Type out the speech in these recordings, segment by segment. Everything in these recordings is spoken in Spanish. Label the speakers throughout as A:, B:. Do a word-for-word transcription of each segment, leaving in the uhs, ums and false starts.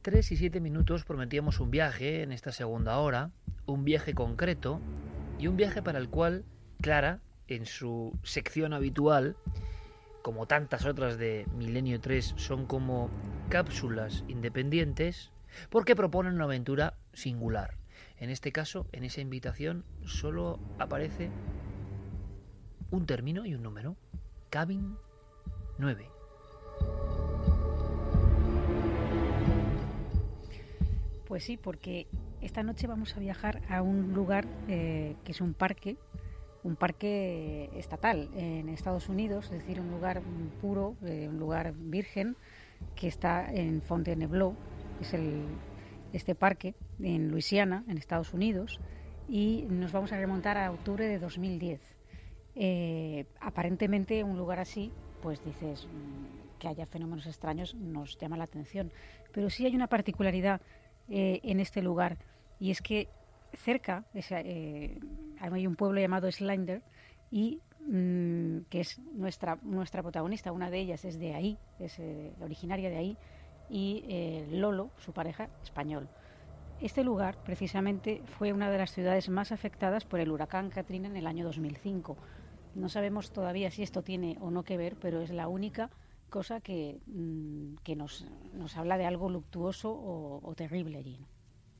A: tres y siete minutos prometíamos un viaje en esta segunda hora, un viaje concreto y un viaje para el cual Clara, en su sección habitual, como tantas otras de Milenio tres, son como cápsulas independientes porque proponen una aventura singular. En este caso, en esa invitación, solo aparece un término y un número. Cabin nueve.
B: Pues sí, porque esta noche vamos a viajar a un lugar eh, que es un parque, un parque estatal en Estados Unidos, es decir, un lugar puro, eh, un lugar virgen, que está en Fontainebleau, es el, este parque en Luisiana, en Estados Unidos, y nos vamos a remontar a octubre de dos mil diez. Eh, aparentemente un lugar así, pues dices, que haya fenómenos extraños nos llama la atención, pero sí hay una particularidad Eh, en este lugar, y es que cerca es, eh, hay un pueblo llamado Slender y mmm, que es nuestra nuestra protagonista, una de ellas es de ahí, es eh, originaria de ahí, y eh, Lolo, su pareja, español. Este lugar precisamente fue una de las ciudades más afectadas por el huracán Katrina en el año dos mil cinco. No sabemos todavía si esto tiene o no que ver, pero es la única cosa que, mmm, que nos, nos habla de algo luctuoso o, o terrible allí, ¿no?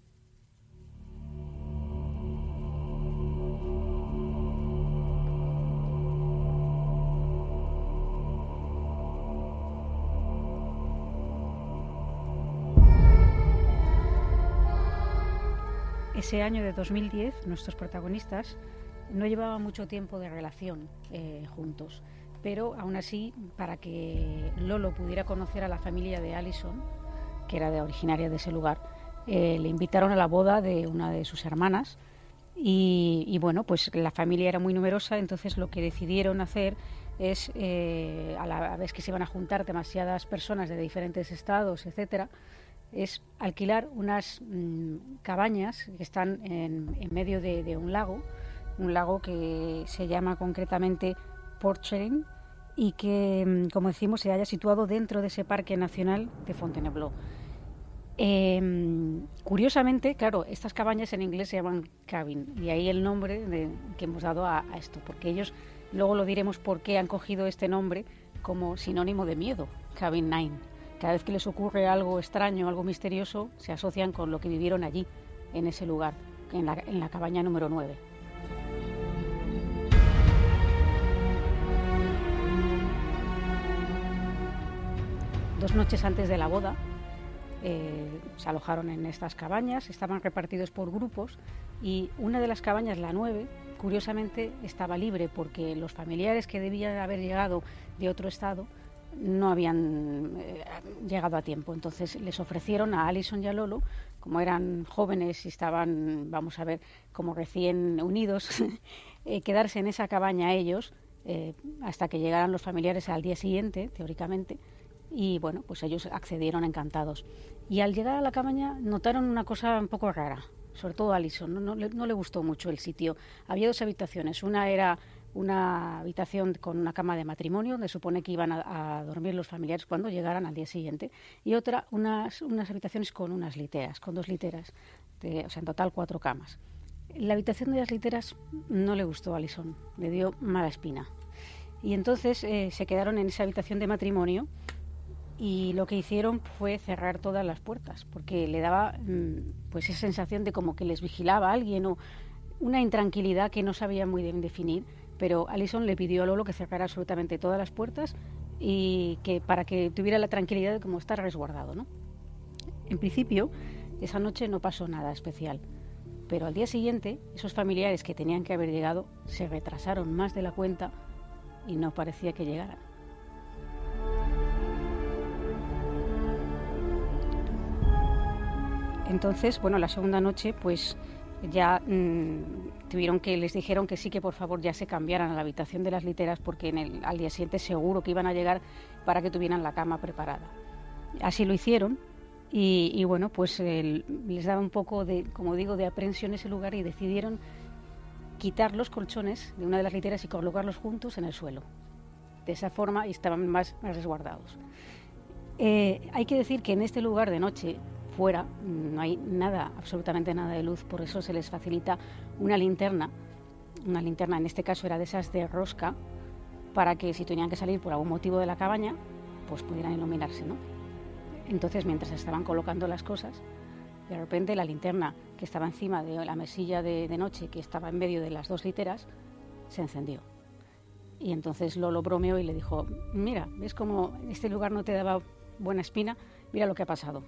B: Ese año de dos mil diez, nuestros protagonistas no llevaban mucho tiempo de relación eh, juntos, pero aún así, para que Lolo pudiera conocer a la familia de Alison, que era de originaria de ese lugar, eh, le invitaron a la boda de una de sus hermanas y, y bueno, pues la familia era muy numerosa, entonces lo que decidieron hacer es, eh, a la vez que se iban a juntar demasiadas personas de diferentes estados, etcétera, es alquilar unas mmm, cabañas que están en, en medio de, de un lago, un lago que se llama concretamente Portchain, y que, como decimos, se haya situado dentro de ese Parque Nacional de Fontainebleau. Eh, curiosamente, claro, estas cabañas en inglés se llaman cabin, y ahí el nombre de, que hemos dado a, a esto, porque ellos, luego lo diremos por qué han cogido este nombre como sinónimo de miedo, Cabin nueve. Cada vez que les ocurre algo extraño, algo misterioso, se asocian con lo que vivieron allí, en ese lugar, en la, en la cabaña número nueve. Dos noches antes de la boda eh, se alojaron en estas cabañas, estaban repartidos por grupos y una de las cabañas, la nueve, curiosamente estaba libre porque los familiares que debían haber llegado de otro estado no habían eh, llegado a tiempo. Entonces les ofrecieron a Alison y a Lolo, como eran jóvenes y estaban, vamos a ver, como recién unidos, eh, quedarse en esa cabaña ellos eh, hasta que llegaran los familiares al día siguiente, teóricamente. Y bueno, pues ellos accedieron encantados. Y al llegar a la cabaña notaron una cosa un poco rara, sobre todo a Alison, no, no, le, no le gustó mucho el sitio. Había dos habitaciones, una era una habitación con una cama de matrimonio, donde supone que iban a, a dormir los familiares cuando llegaran al día siguiente, y otra, unas, unas habitaciones con unas literas, con dos literas, de, o sea, en total cuatro camas. La habitación de las literas no le gustó a Alison, le dio mala espina. Y entonces eh, se quedaron en esa habitación de matrimonio, y lo que hicieron fue cerrar todas las puertas, porque le daba pues esa sensación de como que les vigilaba alguien o una intranquilidad que no sabía muy bien definir, pero Alison le pidió a Lolo que cerrara absolutamente todas las puertas y que para que tuviera la tranquilidad de como estar resguardado, ¿no? En principio, esa noche no pasó nada especial, pero al día siguiente, esos familiares que tenían que haber llegado se retrasaron más de la cuenta y no parecía que llegaran. Entonces, bueno, la segunda noche, pues ya mmm, tuvieron que, les dijeron que sí, que por favor ya se cambiaran a la habitación de las literas, porque en el, al día siguiente seguro que iban a llegar para que tuvieran la cama preparada. Así lo hicieron y, y bueno, pues eh, les daba un poco de, como digo, de aprensión ese lugar y decidieron quitar los colchones de una de las literas y colocarlos juntos en el suelo. De esa forma estaban más, más resguardados. Eh, hay que decir que en este lugar de noche fuera, no hay nada, absolutamente nada de luz, por eso se les facilita una linterna, una linterna en este caso era de esas de rosca, para que si tenían que salir por algún motivo de la cabaña, pues pudieran iluminarse, ¿no? Entonces, mientras estaban colocando las cosas, de repente la linterna que estaba encima de la mesilla de, de noche, que estaba en medio de las dos literas, se encendió. Y entonces Lolo bromeó y le dijo, mira, ¿ves cómo este lugar no te daba buena espina? Mira lo que ha pasado.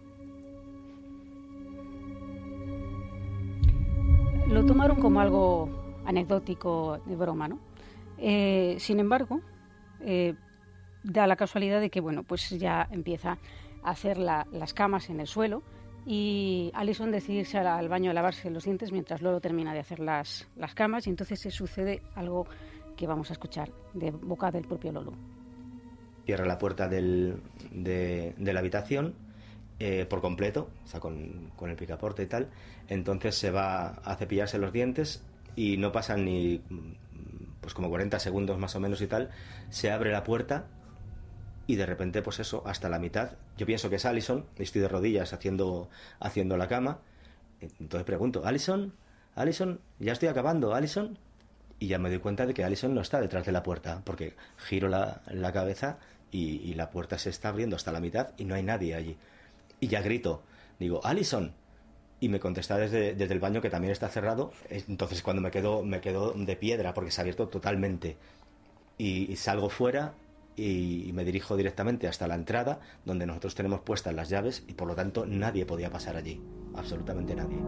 B: Lo tomaron como algo anecdótico, de broma, ¿no? Eh, sin embargo, eh, da la casualidad de que, bueno, pues ya empieza a hacer la, las camas en el suelo y Alison decide irse al baño a lavarse los dientes mientras Lolo termina de hacer las, las camas, y entonces se sucede algo que vamos a escuchar de boca del propio Lolo.
C: Cierra la puerta del, de, de la habitación eh, por completo, o sea, con, con el picaporte y tal. Entonces se va a cepillarse los dientes y no pasan ni pues como cuarenta segundos más o menos y tal. Se abre la puerta y de repente, pues eso, hasta la mitad. Yo pienso que es Alison, estoy de rodillas haciendo, haciendo la cama. Entonces pregunto, ¿Alison? ¿Alison? Ya estoy acabando, ¿Alison? Y ya me doy cuenta de que Alison no está detrás de la puerta, porque giro la, la cabeza y, y la puerta se está abriendo hasta la mitad y no hay nadie allí. Y ya grito, digo, ¡Alison! Y me contesta desde, desde el baño, que también está cerrado. Entonces cuando me quedo, me quedo de piedra, porque se ha abierto totalmente. Y, y salgo fuera y, y me dirijo directamente hasta la entrada, donde nosotros tenemos puestas las llaves, y por lo tanto nadie podía pasar allí, absolutamente nadie.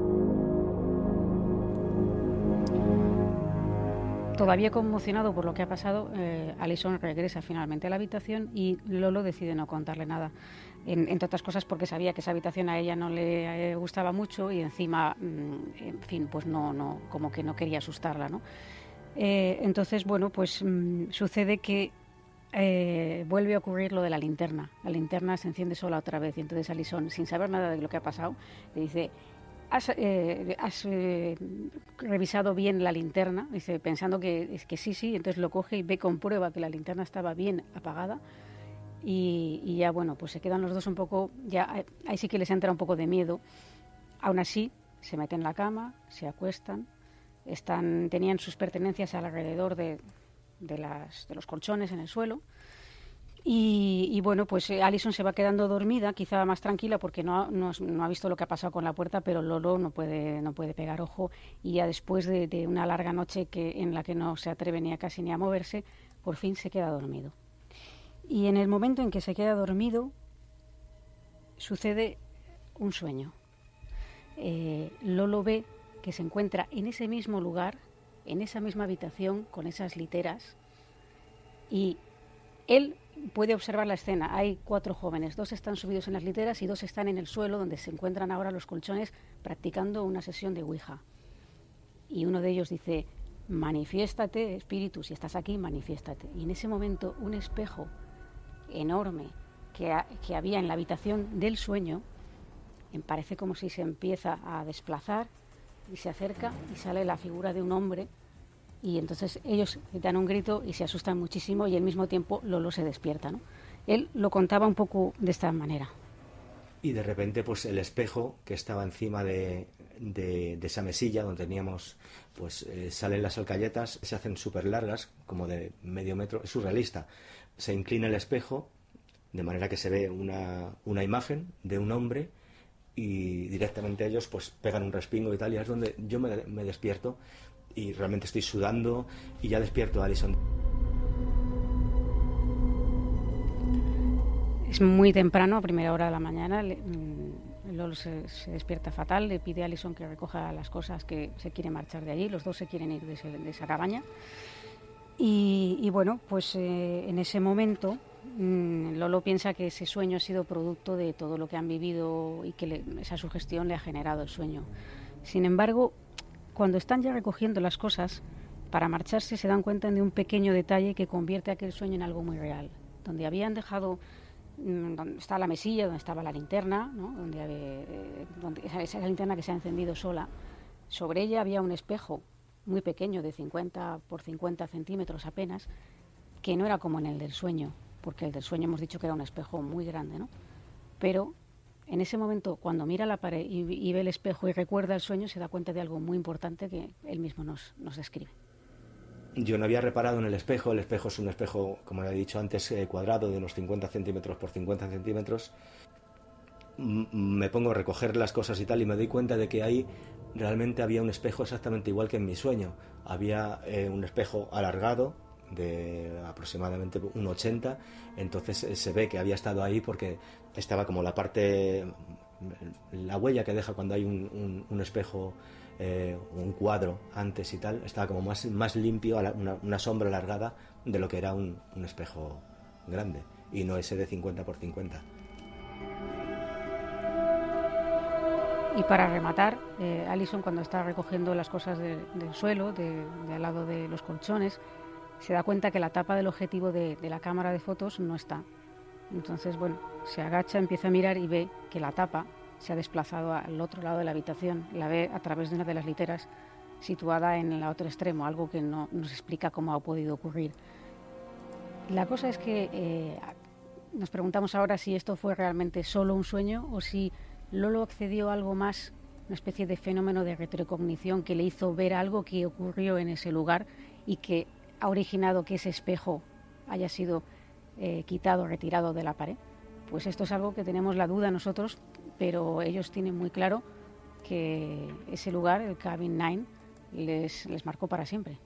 B: Todavía conmocionado por lo que ha pasado, eh, Alison regresa finalmente a la habitación y Lolo decide no contarle nada. En, entre otras cosas porque sabía que esa habitación a ella no le eh, gustaba mucho y encima, mmm, en fin, pues no, no, como que no quería asustarla, ¿no? Eh, entonces, bueno, pues mmm, sucede que eh, vuelve a ocurrir lo de la linterna. La linterna se enciende sola otra vez y entonces Alison, sin saber nada de lo que ha pasado, le dice... ¿Has, eh, has eh, revisado bien la linterna? Dice, pensando que, que sí, sí, entonces lo coge y ve, comprueba que la linterna estaba bien apagada y, y ya, bueno, pues se quedan los dos un poco, ya ahí sí que les entra un poco de miedo. Aún así, se meten en la cama, se acuestan, están, tenían sus pertenencias alrededor de, de, las, de los colchones en el suelo. Y, y bueno, pues eh, Alison se va quedando dormida, quizá más tranquila porque no, no, no ha visto lo que ha pasado con la puerta, pero Lolo no puede, no puede pegar ojo, y ya después de, de una larga noche que, en la que no se atreve ni a casi ni a moverse, por fin se queda dormido. Y en el momento en que se queda dormido, sucede un sueño. Eh, Lolo ve que se encuentra en ese mismo lugar, en esa misma habitación, con esas literas, y él puede observar la escena. Hay cuatro jóvenes, dos están subidos en las literas y dos están en el suelo donde se encuentran ahora los colchones practicando una sesión de Ouija. Y uno de ellos dice, manifiéstate, espíritu, si estás aquí, manifiéstate. Y en ese momento un espejo enorme que, ha, que había en la habitación del sueño, parece como si se empieza a desplazar y se acerca y sale la figura de un hombre. Y entonces ellos dan un grito y se asustan muchísimo y al mismo tiempo Lolo se despierta, ¿no? Él lo contaba un poco de esta manera.
C: Y de repente, pues el espejo que estaba encima de, de, de esa mesilla donde teníamos, pues eh, salen las alcayetas, se hacen súper largas, como de medio metro, es surrealista. Se inclina el espejo de manera que se ve una, una imagen de un hombre y directamente ellos pues pegan un respingo y tal, y es donde yo me, me despierto. Y realmente estoy sudando y ya despierto a Alison.
B: Es muy temprano, a primera hora de la mañana. Le, Lolo se, se despierta fatal, le pide a Alison que recoja las cosas, que se quiere marchar de allí. Los dos se quieren ir de, ese, de esa cabaña. Y, y bueno, pues eh, en ese momento mmm, Lolo piensa que ese sueño ha sido producto de todo lo que han vivido y que le, esa sugestión le ha generado el sueño. Sin embargo, cuando están ya recogiendo las cosas para marcharse, se dan cuenta de un pequeño detalle que convierte aquel sueño en algo muy real. Donde habían dejado, donde está la mesilla, donde estaba la linterna, ¿no? donde, eh, donde esa, esa linterna que se ha encendido sola, sobre ella había un espejo muy pequeño, de cincuenta por cincuenta centímetros apenas, que no era como en el del sueño, porque el del sueño hemos dicho que era un espejo muy grande, ¿no? Pero en ese momento, cuando mira la pared y, y ve el espejo y recuerda el sueño, se da cuenta de algo muy importante que él mismo nos, nos describe.
C: Yo no había reparado en el espejo. El espejo es un espejo, como he dicho antes, eh, cuadrado de unos cincuenta centímetros por cincuenta centímetros. M- me pongo a recoger las cosas y tal y me doy cuenta de que ahí realmente había un espejo exactamente igual que en mi sueño. Había eh, un espejo alargado de aproximadamente un ochenta, entonces eh, se ve que había estado ahí porque estaba como la parte, la huella que deja cuando hay un, un, un espejo, eh, un cuadro antes y tal, estaba como más, más limpio, una, una sombra alargada de lo que era un, un espejo grande, y no ese de cincuenta por cincuenta.
B: Y para rematar, eh, Alison, cuando está recogiendo las cosas de, del suelo, de, de al lado de los colchones, se da cuenta que la tapa del objetivo de, de la cámara de fotos no está. Entonces, bueno, se agacha, empieza a mirar y ve que la tapa se ha desplazado al otro lado de la habitación. La ve a través de una de las literas situada en el otro extremo, algo que no nos explica cómo ha podido ocurrir. La cosa es que eh, nos preguntamos ahora si esto fue realmente solo un sueño o si Lolo accedió a algo más, una especie de fenómeno de retrocognición que le hizo ver algo que ocurrió en ese lugar y que ha originado que ese espejo haya sido eh, quitado, retirado de la pared. Pues esto es algo que tenemos la duda nosotros, pero ellos tienen muy claro que ese lugar, el Cabin nueve, les, les marcó para siempre.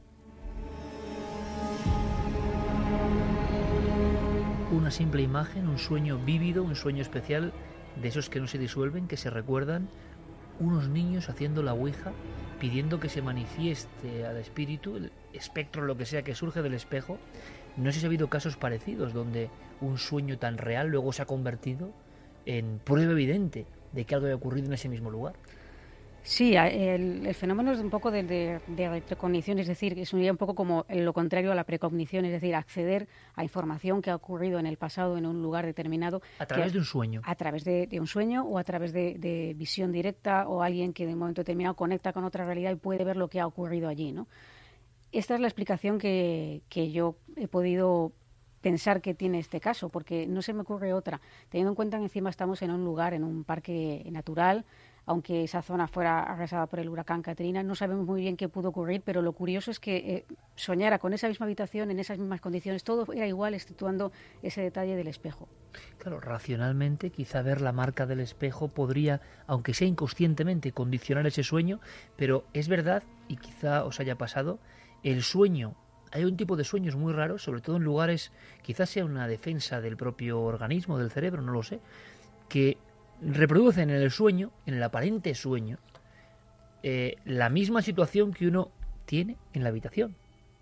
A: Una simple imagen, un sueño vívido, un sueño especial, de esos que no se disuelven, que se recuerdan, unos niños haciendo la ouija, pidiendo que se manifieste al espíritu, el espectro, lo que sea que surge del espejo. No sé si ha habido casos parecidos donde un sueño tan real luego se ha convertido en prueba evidente de que algo haya ocurrido en ese mismo lugar.
B: Sí, el, el fenómeno es un poco de, de, de retrocognición, es decir, es un poco como lo contrario a la precognición, es decir, acceder a información que ha ocurrido en el pasado en un lugar determinado.
A: A través
B: que,
A: de un sueño.
B: A través de, de un sueño o a través de, de visión directa, o alguien que de un momento determinado conecta con otra realidad y puede ver lo que ha ocurrido allí, ¿no? Esta es la explicación que, que yo he podido pensar que tiene este caso, porque no se me ocurre otra, teniendo en cuenta que encima estamos en un lugar, en un parque natural. Aunque esa zona fuera arrasada por el huracán Katrina, no sabemos muy bien qué pudo ocurrir, pero lo curioso es que eh, soñara con esa misma habitación, en esas mismas condiciones, todo era igual, exceptuando ese detalle del espejo.
A: Claro, racionalmente, quizá ver la marca del espejo podría, aunque sea inconscientemente, condicionar ese sueño, pero es verdad, y quizá os haya pasado, el sueño, hay un tipo de sueños muy raros, sobre todo en lugares, quizás sea una defensa del propio organismo, del cerebro, no lo sé, que reproducen en el sueño, en el aparente sueño, eh, la misma situación que uno tiene en la habitación.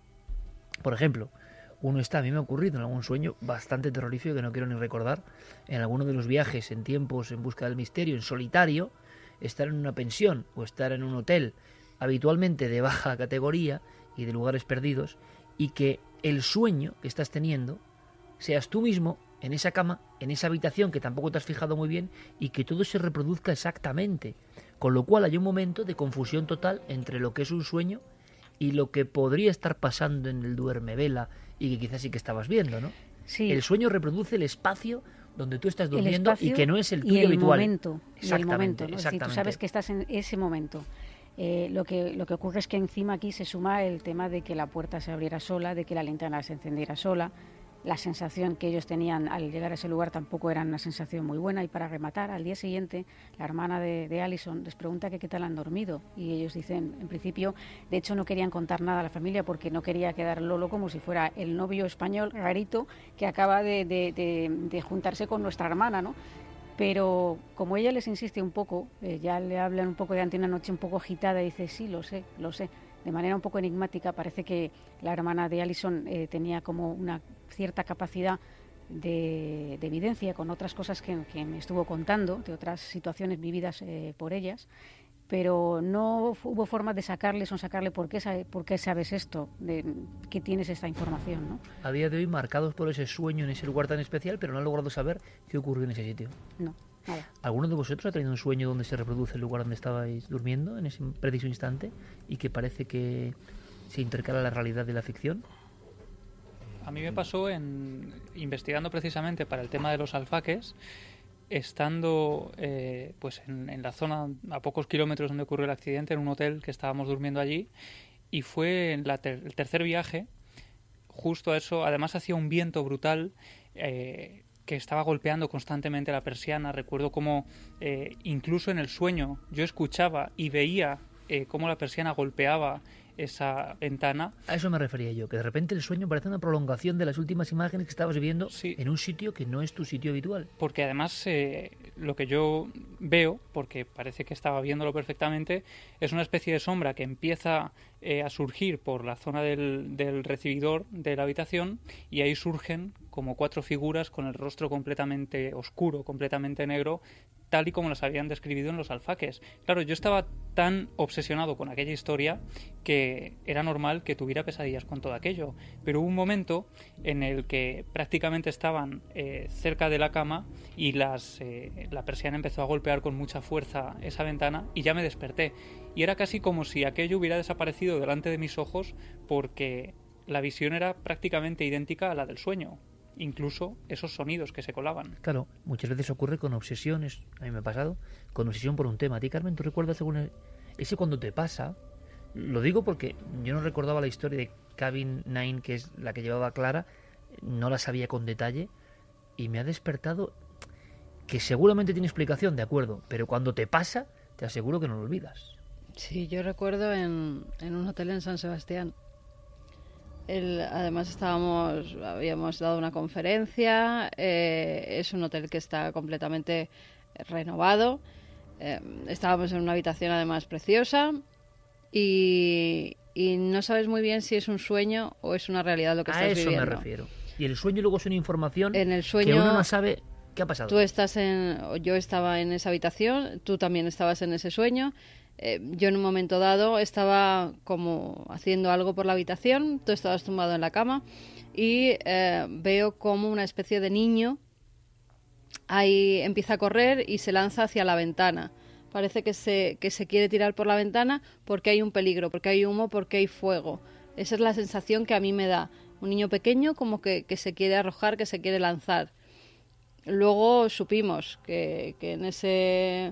A: Por ejemplo, uno está, a mí me ha ocurrido en algún sueño bastante terrorífico que no quiero ni recordar, en alguno de los viajes en tiempos en busca del misterio, en solitario, estar en una pensión o estar en un hotel habitualmente de baja categoría y de lugares perdidos, y que el sueño que estás teniendo seas tú mismo en esa cama, en esa habitación que tampoco te has fijado muy bien, y que todo se reproduzca exactamente, con lo cual hay un momento de confusión total entre lo que es un sueño y lo que podría estar pasando en el duermevela y que quizás sí que estabas viendo, ¿no?
B: Sí.
A: El sueño reproduce el espacio donde tú estás durmiendo y que no es el tuyo
B: y el
A: habitual.
B: Momento,
A: exactamente,
B: y el momento, ¿no?
A: exactamente.
B: Es decir, tú sabes que estás en ese momento. Eh, lo que lo que ocurre es que encima aquí se suma el tema de que la puerta se abriera sola, de que la linterna se encendiera sola. La sensación que ellos tenían al llegar a ese lugar tampoco era una sensación muy buena. Y para rematar, al día siguiente, la hermana de, de Alison les pregunta que qué tal han dormido. Y ellos dicen, en principio, de hecho no querían contar nada a la familia porque no quería quedar Lolo como si fuera el novio español rarito que acaba de, de, de, de juntarse con nuestra hermana, ¿no? Pero como ella les insiste un poco, eh, ya le hablan un poco de ante una noche un poco agitada, y dice, sí, lo sé, lo sé. De manera un poco enigmática, parece que la hermana de Alison eh, tenía como una cierta capacidad de, de evidencia con otras cosas que, que me estuvo contando, de otras situaciones vividas eh, por ellas, pero no hubo forma de sacarles o sacarle por qué, sabe, por qué sabes esto, de que tienes esta información, ¿no?
A: A día de hoy marcados por ese sueño en ese lugar tan especial, pero no han logrado saber qué ocurrió en ese sitio.
B: No. Nada.
A: ¿Alguno de vosotros ha tenido un sueño donde se reproduce el lugar donde estabais durmiendo en ese preciso instante y que parece que se intercala la realidad de la ficción?
D: A mí me pasó en investigando precisamente para el tema de los alfaques, estando eh, pues en, en la zona a pocos kilómetros donde ocurrió el accidente, en un hotel que estábamos durmiendo allí, y fue en la ter- el tercer viaje, justo a eso, además hacía un viento brutal, eh, que estaba golpeando constantemente la persiana. Recuerdo cómo eh, incluso en el sueño yo escuchaba y veía eh, cómo la persiana golpeaba esa ventana.
A: A eso me refería yo, que de repente el sueño parece una prolongación de las últimas imágenes que estabas viendo
D: Sí.
A: en un sitio que no es tu sitio habitual.
D: Porque además eh, lo que yo veo, porque parece que estaba viéndolo perfectamente, es una especie de sombra que empieza eh, a surgir por la zona del, del recibidor de la habitación, y ahí surgen como cuatro figuras con el rostro completamente oscuro, completamente negro, tal y como las habían describido en los alfaques. Claro, yo estaba tan obsesionado con aquella historia que era normal que tuviera pesadillas con todo aquello. Pero hubo un momento en el que prácticamente estaban eh, cerca de la cama y las, eh, la persiana empezó a golpear con mucha fuerza esa ventana y ya me desperté. Y era casi como si aquello hubiera desaparecido delante de mis ojos, porque la visión era prácticamente idéntica a la del sueño. Incluso esos sonidos que se colaban.
A: Claro, muchas veces ocurre con obsesiones, a mí me ha pasado, con obsesión por un tema. ¿A ti, Carmen, tú recuerdas alguna... ese cuando te pasa? Lo digo porque yo no recordaba la historia de Cabin Nine, que es la que llevaba Clara, no la sabía con detalle, y me ha despertado, que seguramente tiene explicación, de acuerdo, pero cuando te pasa, te aseguro que no lo olvidas.
E: Sí, yo recuerdo en, en un hotel en San Sebastián. El, además estábamos, habíamos dado una conferencia, eh, es un hotel que está completamente renovado, eh, estábamos en una habitación además preciosa y, y no sabes muy bien si es un sueño o es una realidad lo que
A: A
E: estás
A: eso
E: viviendo.
A: me refiero. Y el sueño luego es una información
E: En el sueño,
A: que uno no sabe qué ha pasado.
E: Tú estás en, yo estaba en esa habitación, tú también estabas en ese sueño. Eh, yo en un momento dado estaba como haciendo algo por la habitación, tú estabas tumbado en la cama y eh, veo como una especie de niño ahí empieza a correr y se lanza hacia la ventana. Parece que se, que se quiere tirar por la ventana porque hay un peligro, porque hay humo, porque hay fuego. Esa es la sensación que a mí me da. Un niño pequeño como que, que se quiere arrojar, que se quiere lanzar. Luego supimos que, que en ese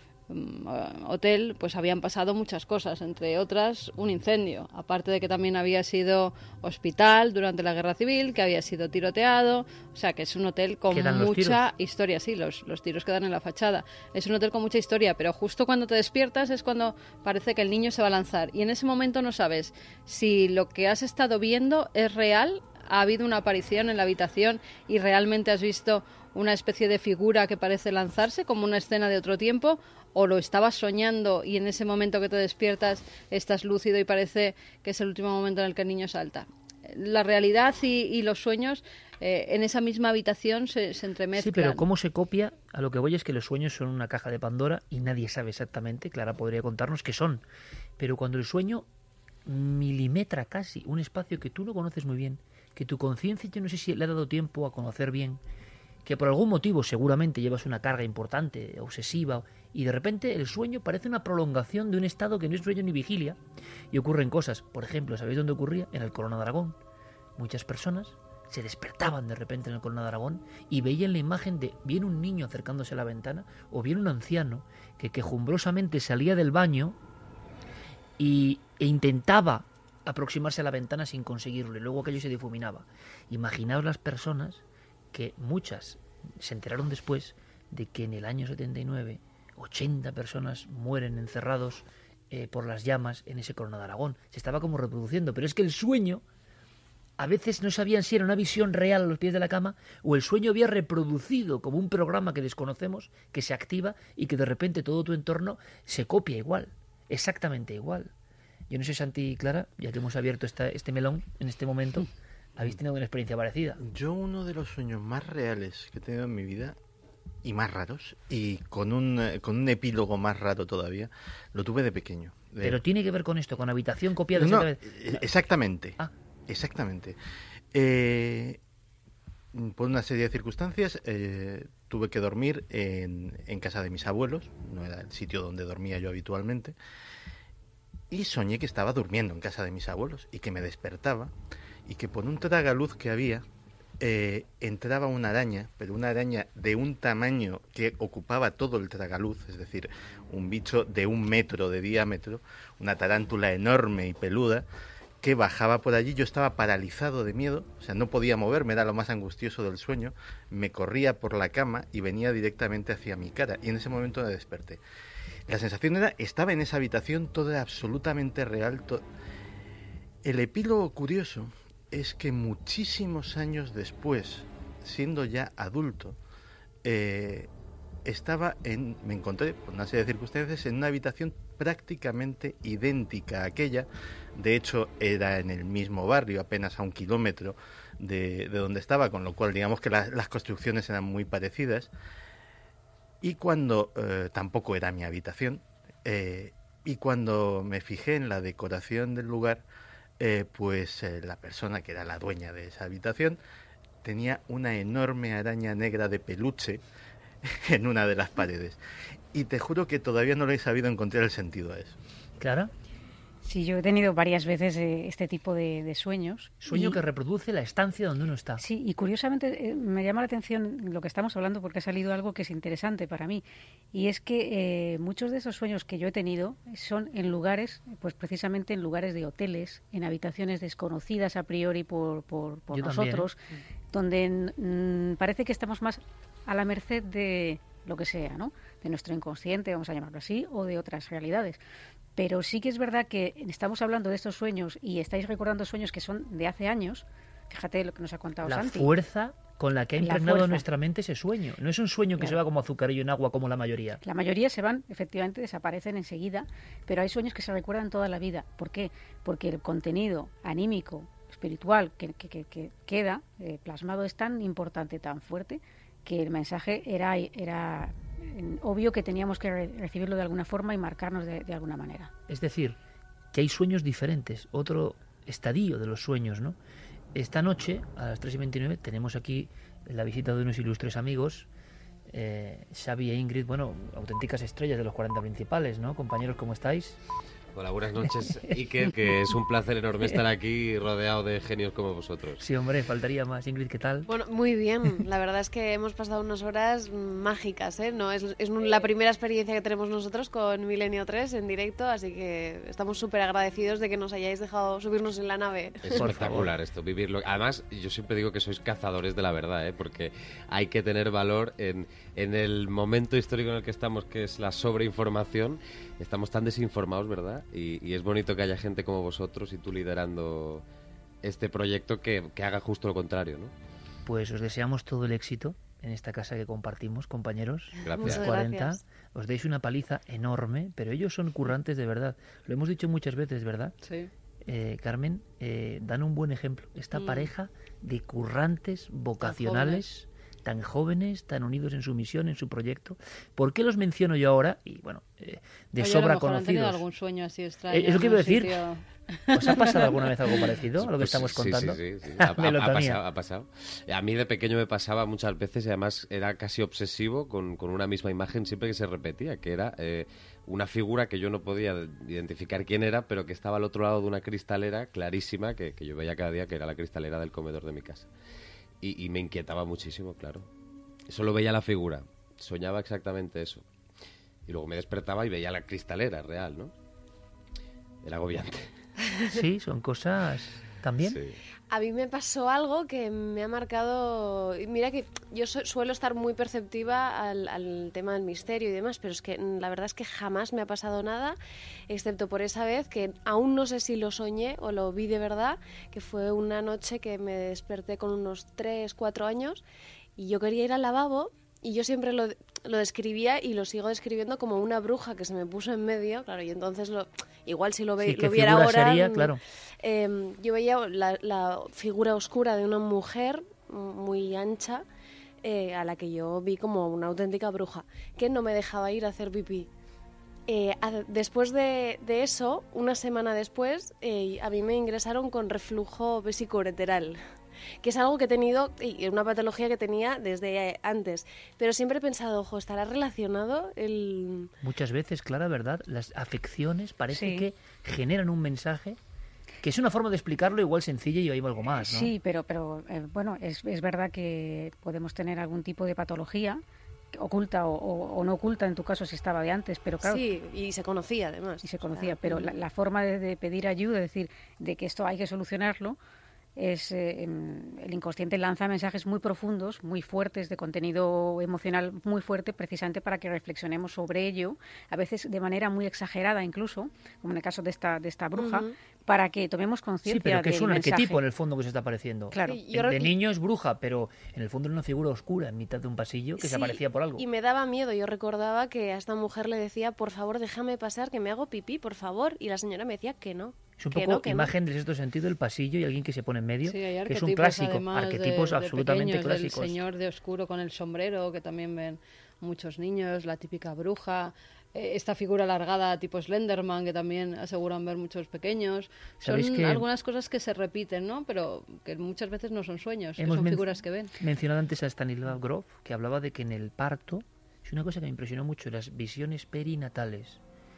E: hotel pues habían pasado muchas cosas, entre otras un incendio, aparte de que también había sido hospital durante la guerra civil, que había sido tiroteado, o sea que es un hotel con mucha historia. Sí, los, los tiros quedan en la fachada, es un hotel con mucha historia, pero justo cuando te despiertas es cuando parece que el niño se va a lanzar y en ese momento no sabes si lo que has estado viendo es real, ha habido una aparición en la habitación y realmente has visto una especie de figura que parece lanzarse como una escena de otro tiempo, o lo estabas soñando y en ese momento que te despiertas estás lúcido y parece que es el último momento en el que el niño salta. La realidad y, y los sueños eh, en esa misma habitación se, se entremezclan.
A: Sí, pero cómo se copia, a lo que voy es que los sueños son una caja de Pandora y nadie sabe exactamente, Clara podría contarnos qué son, pero cuando el sueño milimetra casi un espacio que tú no conoces muy bien, que tu conciencia yo no sé si le ha dado tiempo a conocer bien, que por algún motivo seguramente llevas una carga importante, obsesiva, y de repente el sueño parece una prolongación de un estado que no es sueño ni vigilia, y ocurren cosas. Por ejemplo, ¿sabéis dónde ocurría? En el Corona de Aragón. Muchas personas se despertaban de repente en el Corona de Aragón y veían la imagen de bien un niño acercándose a la ventana o bien un anciano que quejumbrosamente salía del baño y, e intentaba aproximarse a la ventana sin conseguirlo, y luego aquello se difuminaba. Imaginaos las personas que muchas se enteraron después de que en el año setenta y nueve ochenta personas mueren encerrados eh, por las llamas en ese Corona de Aragón. Se estaba como reproduciendo, pero es que el sueño a veces no sabían si era una visión real a los pies de la cama o el sueño había reproducido como un programa que desconocemos, que se activa y que de repente todo tu entorno se copia igual, exactamente igual. Yo no sé, Santi y Clara, ya que hemos abierto esta, este melón en este momento, ¿habéis tenido una experiencia parecida?
F: Yo uno de los sueños más reales que he tenido en mi vida, y más raros, y con un, con un epílogo más raro todavía, lo tuve de pequeño. De...
A: Pero tiene que ver con esto, con habitación copiada.
F: No,
A: exactamente.
F: exactamente.
A: Ah.
F: Exactamente. Eh, por una serie de circunstancias eh, tuve que dormir en, en casa de mis abuelos, no era el sitio donde dormía yo habitualmente, y soñé que estaba durmiendo en casa de mis abuelos y que me despertaba y que por un tragaluz que había eh, entraba una araña, pero una araña de un tamaño que ocupaba todo el tragaluz, es decir, un bicho de un metro de diámetro, una tarántula enorme y peluda, que bajaba por allí. Yo estaba paralizado de miedo, o sea, no podía moverme, era lo más angustioso del sueño. Me corría por la cama y venía directamente hacia mi cara, y en ese momento me desperté. La sensación era, estaba en esa habitación, todo era absolutamente real. To... El epílogo curioso es que muchísimos años después, siendo ya adulto, eh, estaba en, me encontré, por una serie de circunstancias, en una habitación prácticamente idéntica a aquella. De hecho, era en el mismo barrio, apenas a un kilómetro de, de donde estaba, con lo cual digamos que la, las construcciones eran muy parecidas. Y cuando, eh, tampoco era mi habitación, eh, y cuando me fijé en la decoración del lugar, eh, pues eh, la persona que era la dueña de esa habitación tenía una enorme araña negra de peluche en una de las paredes. Y te juro que todavía no le he sabido encontrar el sentido a eso.
A: ¿Clara?
B: Sí, yo he tenido varias veces eh, este tipo de, de sueños.
A: Sueño
B: y,
A: que reproduce la estancia donde uno está.
B: Sí, y curiosamente eh, me llama la atención lo que estamos hablando porque ha salido algo que es interesante para mí. Y es que eh, muchos de esos sueños que yo he tenido son en lugares, pues precisamente en lugares de hoteles, en habitaciones desconocidas a priori por, por, por nosotros, también, ¿eh? Donde mm, parece que estamos más a la merced de lo que sea, ¿no? De nuestro inconsciente, vamos a llamarlo así, o de otras realidades. Pero sí que es verdad que estamos hablando de estos sueños y estáis recordando sueños que son de hace años. Fíjate lo que nos ha contado
A: la
B: Santi.
A: La fuerza con la que ha impregnado en nuestra mente ese sueño. No es un sueño que claro. se va como azucarillo en agua como la mayoría.
B: La mayoría se van, efectivamente, desaparecen enseguida, pero hay sueños que se recuerdan toda la vida. ¿Por qué? Porque el contenido anímico, espiritual que, que, que, que queda eh, plasmado es tan importante, tan fuerte, que el mensaje era... era obvio que teníamos que re- recibirlo de alguna forma y marcarnos de, de alguna manera.
A: Es decir, que hay sueños diferentes, otro estadio de los sueños, ¿no? Esta noche, a las tres y veintinueve, tenemos aquí la visita de unos ilustres amigos, eh, Xavi e Ingrid, bueno, auténticas estrellas de los cuarenta principales, ¿no? Compañeros, ¿cómo estáis?
G: Hola, buenas noches, Iker, que es un placer enorme estar aquí rodeado de genios como vosotros.
A: Sí, hombre, faltaría más. Ingrid, ¿qué tal?
H: Bueno, muy bien. La verdad es que hemos pasado unas horas mágicas, ¿eh? No, es, es la primera experiencia que tenemos nosotros con Milenio tres en directo, así que estamos súper agradecidos de que nos hayáis dejado subirnos en la nave.
G: Es espectacular esto, vivirlo. Además, yo siempre digo que sois cazadores de la verdad, ¿eh? Porque hay que tener valor en, en el momento histórico en el que estamos, que es la sobreinformación. Estamos tan desinformados, ¿verdad? Y, y es bonito que haya gente como vosotros y tú liderando este proyecto que, que haga justo lo contrario, ¿no?
A: Pues os deseamos todo el éxito en esta casa que compartimos, compañeros.
G: Gracias.
A: cuarenta.
H: Gracias.
A: Os deis una paliza enorme, pero ellos son currantes de verdad. Lo hemos dicho muchas veces, ¿verdad?
E: Sí.
A: Eh, Carmen, eh, dan un buen ejemplo. Esta
E: Mm.
A: pareja de currantes vocacionales, tan jóvenes, tan unidos en su misión, en su proyecto. ¿Por qué los menciono yo ahora? Y bueno, eh, de
E: Oye,
A: sobra
E: a lo mejor han tenido
A: conocidos.
E: algún sueño así extraño.
A: Eh, es lo que
E: en
A: iba a
E: un
A: decir.
E: sitio-
A: ¿Os ha pasado alguna vez algo parecido a lo que
G: Pues
A: estamos
G: sí,
A: contando?
G: Sí, sí, sí. Ha, ha- ha
A: Melotonía.
G: pasado, ha pasado. A mí de pequeño me pasaba muchas veces y además era casi obsesivo con, con una misma imagen siempre que se repetía, que era eh, una figura que yo no podía identificar quién era, pero que estaba al otro lado de una cristalera clarísima que, que yo veía cada día, que era la cristalera del comedor de mi casa. Y, y me inquietaba muchísimo, claro. Solo veía la figura, soñaba exactamente eso. Y luego me despertaba y veía la cristalera real, ¿no? Era agobiante.
A: Sí, son cosas también.
G: Sí.
H: A mí me pasó algo que me ha marcado... Mira que yo su- suelo estar muy perceptiva al, al tema del misterio y demás, pero es que mm, la verdad es que jamás me ha pasado nada, excepto por esa vez que aún no sé si lo soñé o lo vi de verdad, que fue una noche que me desperté con unos tres, cuatro años y yo quería ir al lavabo y yo siempre lo, lo describía y lo sigo describiendo como una bruja que se me puso en medio, claro, y entonces lo, igual si lo, ve,
A: Sí, ¿qué
H: lo viera
A: figura
H: ahora...
A: sería?
H: mm,
A: Claro.
H: Eh, yo veía la, la figura oscura de una mujer muy ancha eh, a la que yo vi como una auténtica bruja, que no me dejaba ir a hacer pipí. Eh, a- después de, de eso, una semana después, eh, a mí me ingresaron con reflujo vesicoureteral, que es algo que he tenido, y una patología que tenía desde eh, antes. Pero siempre he pensado, ojo, ¿estará relacionado el...?
A: Muchas veces, Clara, ¿verdad? Las afecciones parece
B: Sí.
A: que generan un mensaje Que es una forma de explicarlo igual sencilla y hay algo más, ¿no?
B: Sí, pero, pero eh, bueno, es, es verdad que podemos tener algún tipo de patología oculta o, o, o no oculta, en tu caso si estaba de antes, pero claro...
H: Sí, y se conocía además.
B: Y se conocía,
H: Claro.
B: pero la, la forma de, de pedir ayuda, es decir, de que esto hay que solucionarlo, es eh, el inconsciente lanza mensajes muy profundos, muy fuertes, de contenido emocional muy fuerte, precisamente para que reflexionemos sobre ello, a veces de manera muy exagerada incluso, como en el caso de esta de esta bruja,
H: Ujú.
B: para que tomemos conciencia
A: Sí, pero que es
B: del
A: un
B: mensaje.
A: arquetipo en el fondo que se está apareciendo.
B: Claro.
H: Sí, yo
A: de
H: creo-
A: niño es bruja, pero en el fondo era una figura oscura en mitad de un pasillo que se
H: Sí,
A: aparecía por algo.
H: Y me daba miedo. Yo recordaba que a esta mujer le decía, por favor, déjame pasar, que me hago pipí, por favor. Y la señora me decía que no.
A: Es un
H: que
A: poco
H: no, que no.
A: imagen de sexto sentido, el pasillo y alguien que se pone en medio,
E: Sí, hay
A: que es un
E: arquetipos,
A: clásico,
E: además, de-
A: arquetipos
E: de
A: absolutamente
E: pequeños,
A: clásicos.
E: El señor de oscuro con el sombrero, que también ven muchos niños, la típica bruja, eh, esta figura alargada tipo Slenderman, que también aseguran ver muchos pequeños. Son
A: ¿Sabéis que-
E: algunas cosas que se repiten, ¿no? Pero que muchas veces no son sueños, que
A: Hemos
E: son
A: men-
E: figuras que ven.
A: mencionado antes a Stanislav Grof, que hablaba de que en el parto, es una cosa que me impresionó mucho, las visiones perinatales.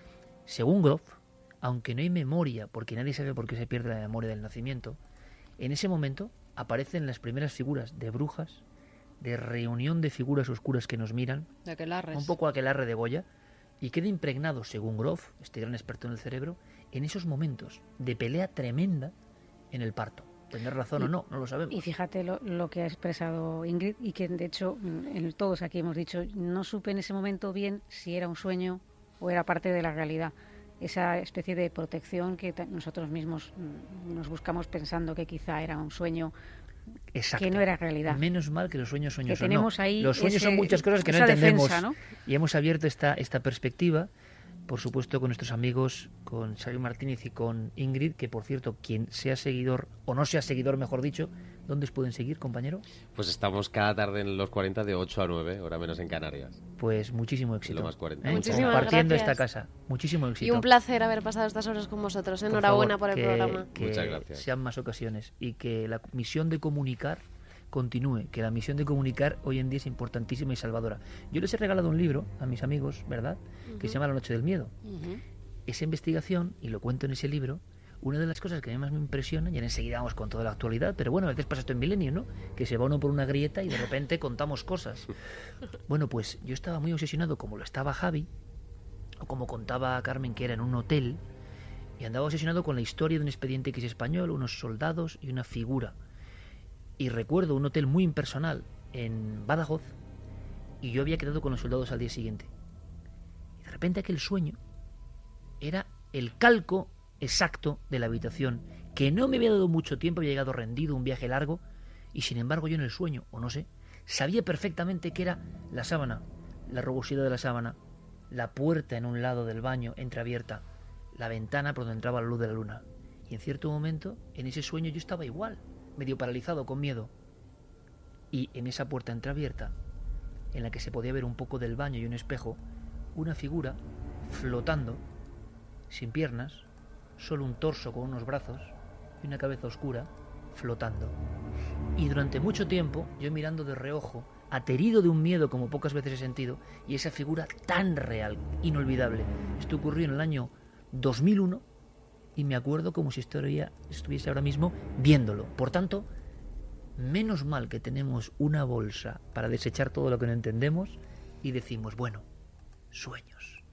A: Según Grof, aunque no hay memoria, porque nadie sabe por qué se pierde la memoria del nacimiento, en ese momento aparecen las primeras figuras de brujas, de reunión de figuras oscuras que nos miran,
E: De aquelarres.
A: un poco aquelarre de Goya, y queda impregnado, según Grof, este gran experto en el cerebro, en esos momentos de pelea tremenda en el parto. ¿Tener razón
B: Y-
A: o no? No lo sabemos.
B: Y fíjate lo, lo que ha expresado Ingrid y que de hecho mm, en todos aquí hemos dicho, no supe en ese momento bien si era un sueño o era parte de la realidad. Esa especie de protección que ta- nosotros mismos mm, nos buscamos pensando que quizá era un sueño
A: Exacto.
B: que no era realidad.
A: Menos mal que los sueños sueños
B: Que
A: son.
B: tenemos
A: no.
B: ahí
A: Los sueños
B: ese-
A: son muchas cosas que no
B: esa
A: entendemos.
B: defensa, ¿no?
A: Y hemos abierto esta, esta perspectiva, por supuesto, con nuestros amigos, con Xavi Martínez y con Ingrid, que por cierto, quien sea seguidor, o no sea seguidor, mejor dicho, ¿dónde os pueden seguir, compañero?
G: Pues estamos cada tarde en los cuarenta de ocho a nueve, hora menos en Canarias.
A: Pues muchísimo éxito.
G: Lo más cuarenta.
A: ¿eh?
H: Muchísimas
A: Compartiendo
H: gracias.
A: esta casa. Muchísimo
H: Y
A: éxito.
H: un placer haber pasado estas horas con vosotros.
A: Por
H: Enhorabuena
A: favor,
H: por el
A: que-
H: programa.
A: Que
G: Muchas gracias.
A: sean más ocasiones y que la misión de comunicar continúe, que la misión de comunicar hoy en día es importantísima y salvadora. Yo les he regalado un libro a mis amigos, ¿verdad?, que se llama La noche del miedo.
E: Ujú.
A: Esa investigación, y lo cuento en ese libro, una de las cosas que a mí más me impresionan, y enseguida vamos con toda la actualidad, pero bueno, a veces pasa esto en Milenio, ¿no?, que se va uno por una grieta y de repente contamos cosas. Bueno, pues yo estaba muy obsesionado, como lo estaba Javi, o como contaba Carmen, que era en un hotel, y andaba obsesionado con la historia de un expediente X español, unos soldados y una figura. Y recuerdo un hotel muy impersonal en Badajoz, y yo había quedado con los soldados al día siguiente. Y de repente aquel sueño era el calco exacto de la habitación, que no me había dado mucho tiempo, había llegado rendido, un viaje largo, y sin embargo yo en el sueño, o no sé, sabía perfectamente que era la sábana, la rugosidad de la sábana, la puerta en un lado del baño entreabierta, la ventana por donde entraba la luz de la luna. Y en cierto momento, en ese sueño yo estaba igual, medio paralizado, con miedo. Y en esa puerta entreabierta, en la que se podía ver un poco del baño y un espejo, una figura flotando, sin piernas, solo un torso con unos brazos y una cabeza oscura, flotando. Y durante mucho tiempo, yo mirando de reojo, aterido de un miedo como pocas veces he sentido, y esa figura tan real, inolvidable. Esto ocurrió en el año dos mil uno y me acuerdo como si estuviera, estuviese ahora mismo viéndolo. Por tanto, menos mal que tenemos una bolsa para desechar todo lo que no entendemos y decimos, bueno, sueños.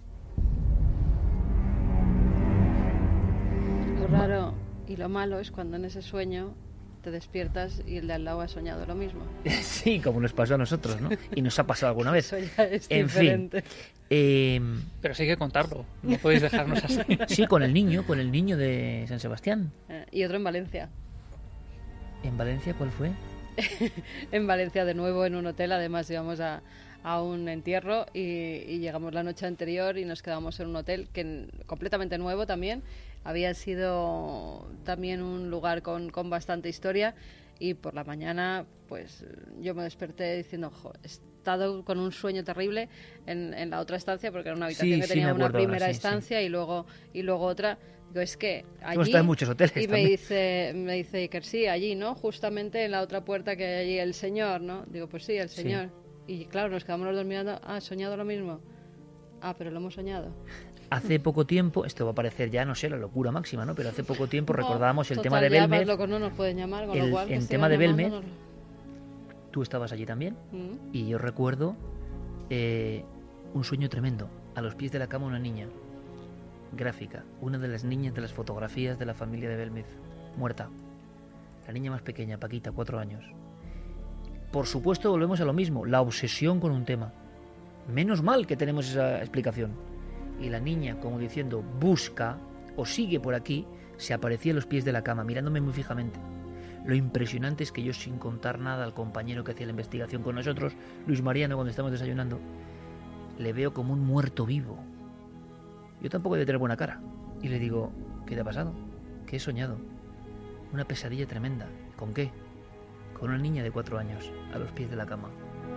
E: Lo raro y lo malo es cuando en ese sueño te despiertas y el de al lado ha soñado lo mismo.
A: Sí, como nos pasó a nosotros, ¿no? Y nos ha pasado alguna vez.
E: Eso ya es
A: En
E: diferente.
A: fin. Eh,
D: Pero sí hay que contarlo. No podéis dejarnos así.
A: sí, con el niño, con el niño de San Sebastián.
E: Eh, Y otro en Valencia.
A: ¿En Valencia cuál fue?
E: En Valencia de nuevo en un hotel, además íbamos a, a un entierro y, y llegamos la noche anterior y nos quedamos en un hotel que en- completamente nuevo también, había sido también un lugar con, con bastante historia y por la mañana pues yo me desperté diciendo, jo, he estado con un sueño terrible en, en la otra estancia porque era una habitación
A: Sí,
E: que
A: sí,
E: tenía
A: me
E: una
A: acuerdo ahora,
E: primera
A: sí,
E: estancia y luego y luego otra. Digo, es que allí...
A: Hemos estado en muchos hoteles
E: Y me
A: también.
E: dice, me dice Iker, sí, allí, ¿no? Justamente en la otra puerta que hay allí el señor, ¿no? Digo, pues sí, el
A: Sí.
E: señor. Y claro, nos quedamos los dos mirando, ah, ¿has soñado lo mismo? Ah, pero lo hemos soñado.
A: Hace poco tiempo, esto va a parecer ya, no sé, la locura máxima, ¿no? Pero hace poco tiempo
E: No,
A: recordábamos el
E: total,
A: tema de
E: ya
A: Belmez.
E: más locos no nos pueden llamar, con
A: el,
E: lo cual, que
A: el
E: sigan
A: tema de Belmez,
E: llamándonos.
A: tú estabas allí también,
E: Mm.
A: y yo recuerdo eh, un sueño tremendo. A los pies de la cama una niña, gráfica, una de las niñas de las fotografías de la familia de Belmez, muerta. La niña más pequeña, Paquita, cuatro años. Por supuesto, volvemos a lo mismo, la obsesión con un tema. Menos mal que tenemos esa explicación. Y la niña, como diciendo, busca o sigue por aquí, se aparecía a los pies de la cama, mirándome muy fijamente. Lo impresionante es que yo, sin contar nada al compañero que hacía la investigación con nosotros, Luis Mariano, cuando estamos desayunando, le veo como un muerto vivo. Yo tampoco he de tener buena cara. Y le digo, ¿qué te ha pasado? ¿Qué he soñado? Una pesadilla tremenda. ¿Con qué? Con una niña de cuatro años, a los pies de la cama.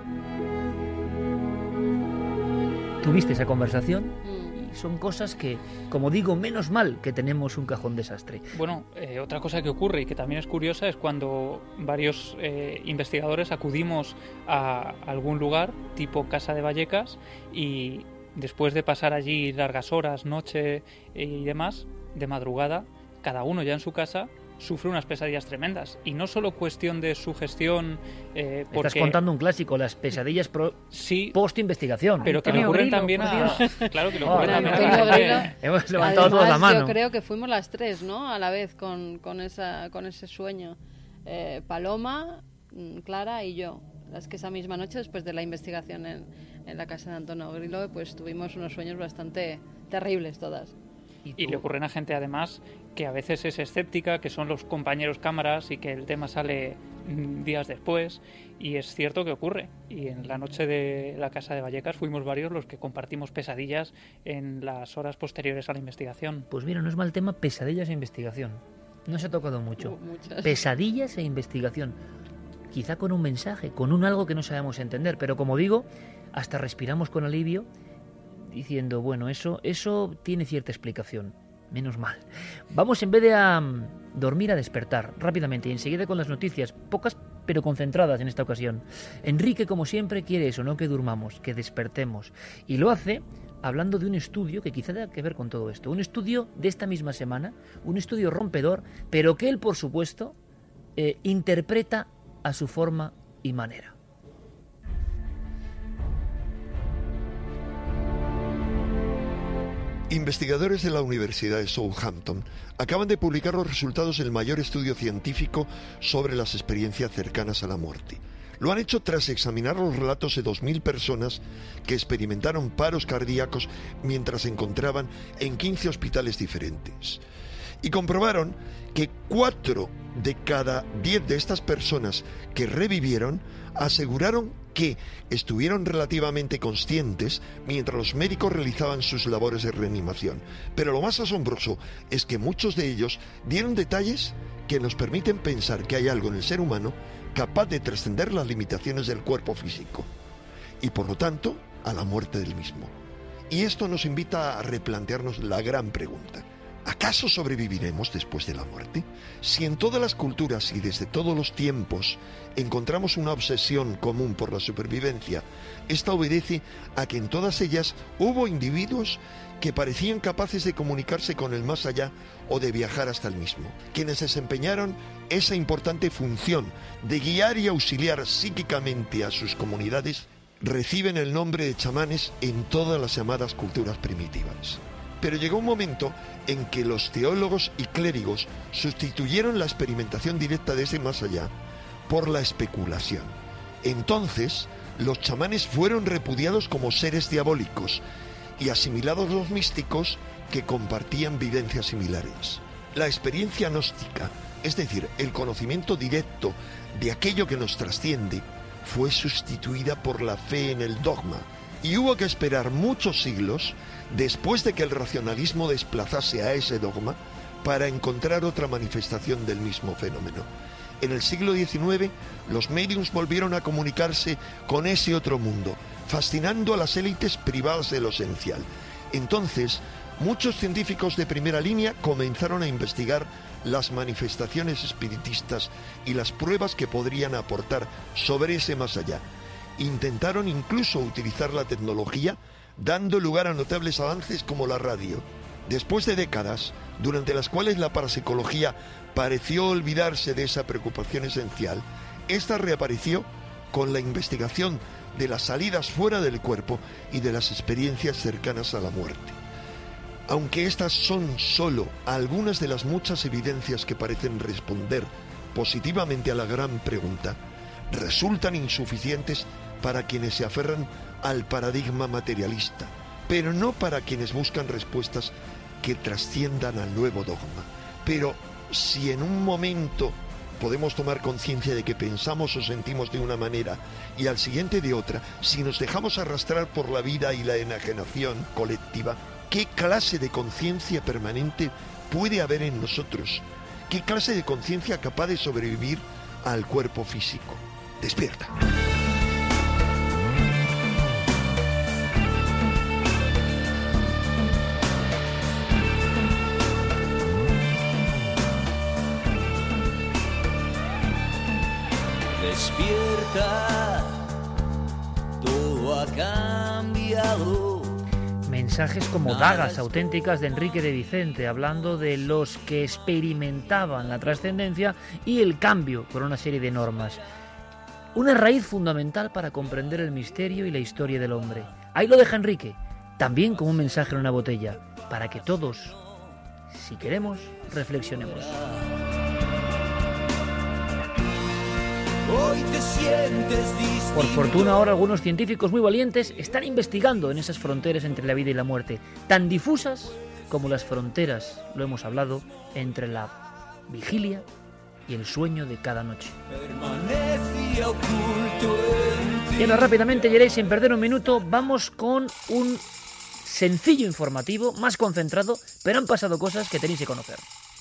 A: ¿Tuviste esa conversación?
E: Mm.
A: Y son cosas que, como digo, menos mal que tenemos un cajón desastre.
D: Bueno, eh, otra cosa que ocurre y que también es curiosa es cuando varios eh, investigadores acudimos a algún lugar, tipo Casa de Vallecas, y después de pasar allí largas horas, noche y demás, de madrugada, cada uno ya en su casa sufre unas pesadillas tremendas. Y no solo cuestión de sugestión, eh, porque...
A: Estás contando un clásico, las pesadillas pro...
D: sí,
A: post-investigación.
D: pero que le
B: Antonio
D: ocurren
B: Grilo,
D: también
B: por
D: a...
B: Dios.
D: Claro, que le
A: Oh,
D: ocurren
A: no,
D: también a
E: Antonio
D: la
E: Grilo.
D: gente.
A: Hemos levantado toda la
E: Además,
A: mano.
E: yo creo que fuimos las tres, ¿no? A la vez con, con, esa, con ese sueño. Eh, Paloma, mm, Clara y yo. Las que esa misma noche, después de la investigación en, en la casa de Antonio Grilo, pues tuvimos unos sueños bastante terribles todas.
D: Y le ocurren a gente además que a veces es escéptica, que son los compañeros cámaras y que el tema sale mm, días después, y es cierto que ocurre. Y en la noche de la Casa de Vallecas fuimos varios los que compartimos pesadillas en las horas posteriores a la investigación.
A: Pues mira, no es mal tema, pesadillas e investigación. No se ha tocado mucho.
E: Uh, muchas.
A: Pesadillas e investigación. Quizá con un mensaje, con un algo que no sabemos entender, pero como digo, hasta respiramos con alivio diciendo, bueno, eso, eso tiene cierta explicación. Menos mal. Vamos, en vez de a um, dormir, a despertar rápidamente y enseguida con las noticias, pocas pero concentradas en esta ocasión. Enrique, como siempre, quiere eso, no que durmamos, que despertemos. Y lo hace hablando de un estudio que quizá tenga que ver con todo esto. Un estudio de esta misma semana, un estudio rompedor, pero que él, por supuesto, eh, interpreta a su forma y manera.
I: Investigadores de la Universidad de Southampton acaban de publicar los resultados del mayor estudio científico sobre las experiencias cercanas a la muerte. Lo han hecho tras examinar los relatos de dos mil personas que experimentaron paros cardíacos mientras se encontraban en quince hospitales diferentes. Y comprobaron que cuatro de cada diez de estas personas que revivieron aseguraron que estuvieron relativamente conscientes mientras los médicos realizaban sus labores de reanimación. Pero lo más asombroso es que muchos de ellos dieron detalles que nos permiten pensar que hay algo en el ser humano capaz de trascender las limitaciones del cuerpo físico y, por lo tanto, a la muerte del mismo. Y esto nos invita a replantearnos la gran pregunta: ¿acaso sobreviviremos después de la muerte? Si en todas las culturas y desde todos los tiempos encontramos una obsesión común por la supervivencia, esta obedece a que en todas ellas hubo individuos que parecían capaces de comunicarse con el más allá o de viajar hasta el mismo, quienes desempeñaron esa importante función de guiar y auxiliar psíquicamente a sus comunidades, reciben el nombre de chamanes en todas las llamadas culturas primitivas. Pero llegó un momento en que los teólogos y clérigos sustituyeron la experimentación directa de ese más allá por la especulación. Entonces, los chamanes fueron repudiados como seres diabólicos y asimilados los místicos que compartían vivencias similares. La experiencia gnóstica, es decir, el conocimiento directo de aquello que nos trasciende, fue sustituida por la fe en el dogma, y hubo que esperar muchos siglos después de que el racionalismo desplazase a ese dogma para encontrar otra manifestación del mismo fenómeno. En el siglo diecinueve, los médiums volvieron a comunicarse con ese otro mundo, fascinando a las élites privadas de lo esencial. Entonces, muchos científicos de primera línea comenzaron a investigar las manifestaciones espiritistas y las pruebas que podrían aportar sobre ese más allá. Intentaron incluso utilizar la tecnología dando lugar a notables avances como la radio. Después de décadas, durante las cuales la parapsicología pareció olvidarse de esa preocupación esencial, esta reapareció con la investigación de las salidas fuera del cuerpo y de las experiencias cercanas a la muerte. Aunque estas son solo algunas de las muchas evidencias que parecen responder positivamente a la gran pregunta, resultan insuficientes para quienes se aferran al paradigma materialista, pero no para quienes buscan respuestas que trasciendan al nuevo dogma. Pero si en un momento podemos tomar conciencia de que pensamos o sentimos de una manera y al siguiente de otra, si nos dejamos arrastrar por la vida y la enajenación colectiva, ¿qué clase de conciencia permanente puede haber en nosotros? ¿Qué clase de conciencia capaz de sobrevivir al cuerpo físico? Despierta.
J: Despierta, todo ha cambiado.
A: Mensajes como dagas auténticas de Enrique de Vicente, hablando de los que experimentaban la trascendencia y el cambio por una serie de normas. Una raíz fundamental para comprender el misterio y la historia del hombre. Ahí lo deja Enrique, también como un mensaje en una botella, para que todos, si queremos, reflexionemos.
J: Hoy te sientes distinto.
A: Por fortuna ahora algunos científicos muy valientes están investigando en esas fronteras entre la vida y la muerte, tan difusas como las fronteras, lo hemos hablado, entre la vigilia y el sueño de cada noche.
J: Permanecía oculto en ti.
A: Y ahora rápidamente, Yerey, sin perder un minuto, vamos con un sencillo informativo, más concentrado, pero han pasado cosas que tenéis que conocer.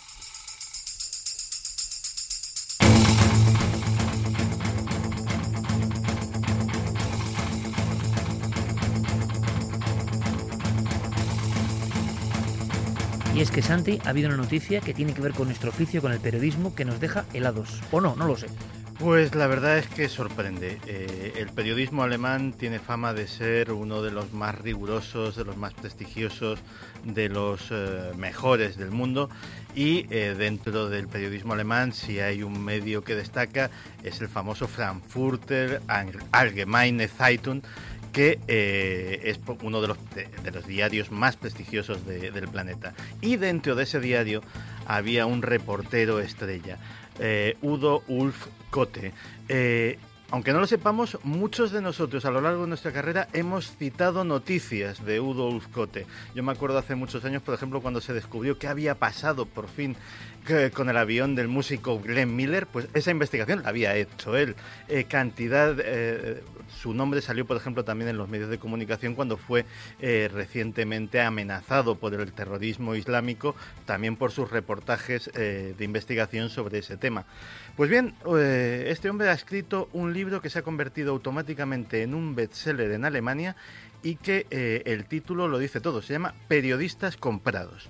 A: Y es que, Santi, ha habido una noticia que tiene que ver con nuestro oficio, con el periodismo, que nos deja helados. ¿O no? No lo sé.
F: Pues la verdad es que sorprende. Eh, el periodismo alemán tiene fama de ser uno de los más rigurosos, de los más prestigiosos, de los eh, mejores del mundo. Y eh, dentro del periodismo alemán, si hay un medio que destaca, es el famoso Frankfurter Allgemeine Zeitung, que eh, es uno de los, de, de los diarios más prestigiosos de, del planeta. Y dentro de ese diario había un reportero estrella, eh, Udo Ulf Kotte. Eh, aunque no lo sepamos, muchos de nosotros a lo largo de nuestra carrera hemos citado noticias de Udo Ulf Kotte. Yo me acuerdo hace muchos años, por ejemplo, cuando se descubrió qué había pasado por fin con el avión del músico Glenn Miller, pues esa investigación la había hecho él. Eh, cantidad, eh, su nombre salió, por ejemplo, también en los medios de comunicación cuando fue eh, recientemente amenazado por el terrorismo islámico, también por sus reportajes eh, de investigación sobre ese tema. Pues bien, eh, este hombre ha escrito un libro que se ha convertido automáticamente en un bestseller en Alemania y que eh, el título lo dice todo, se llama Periodistas comprados.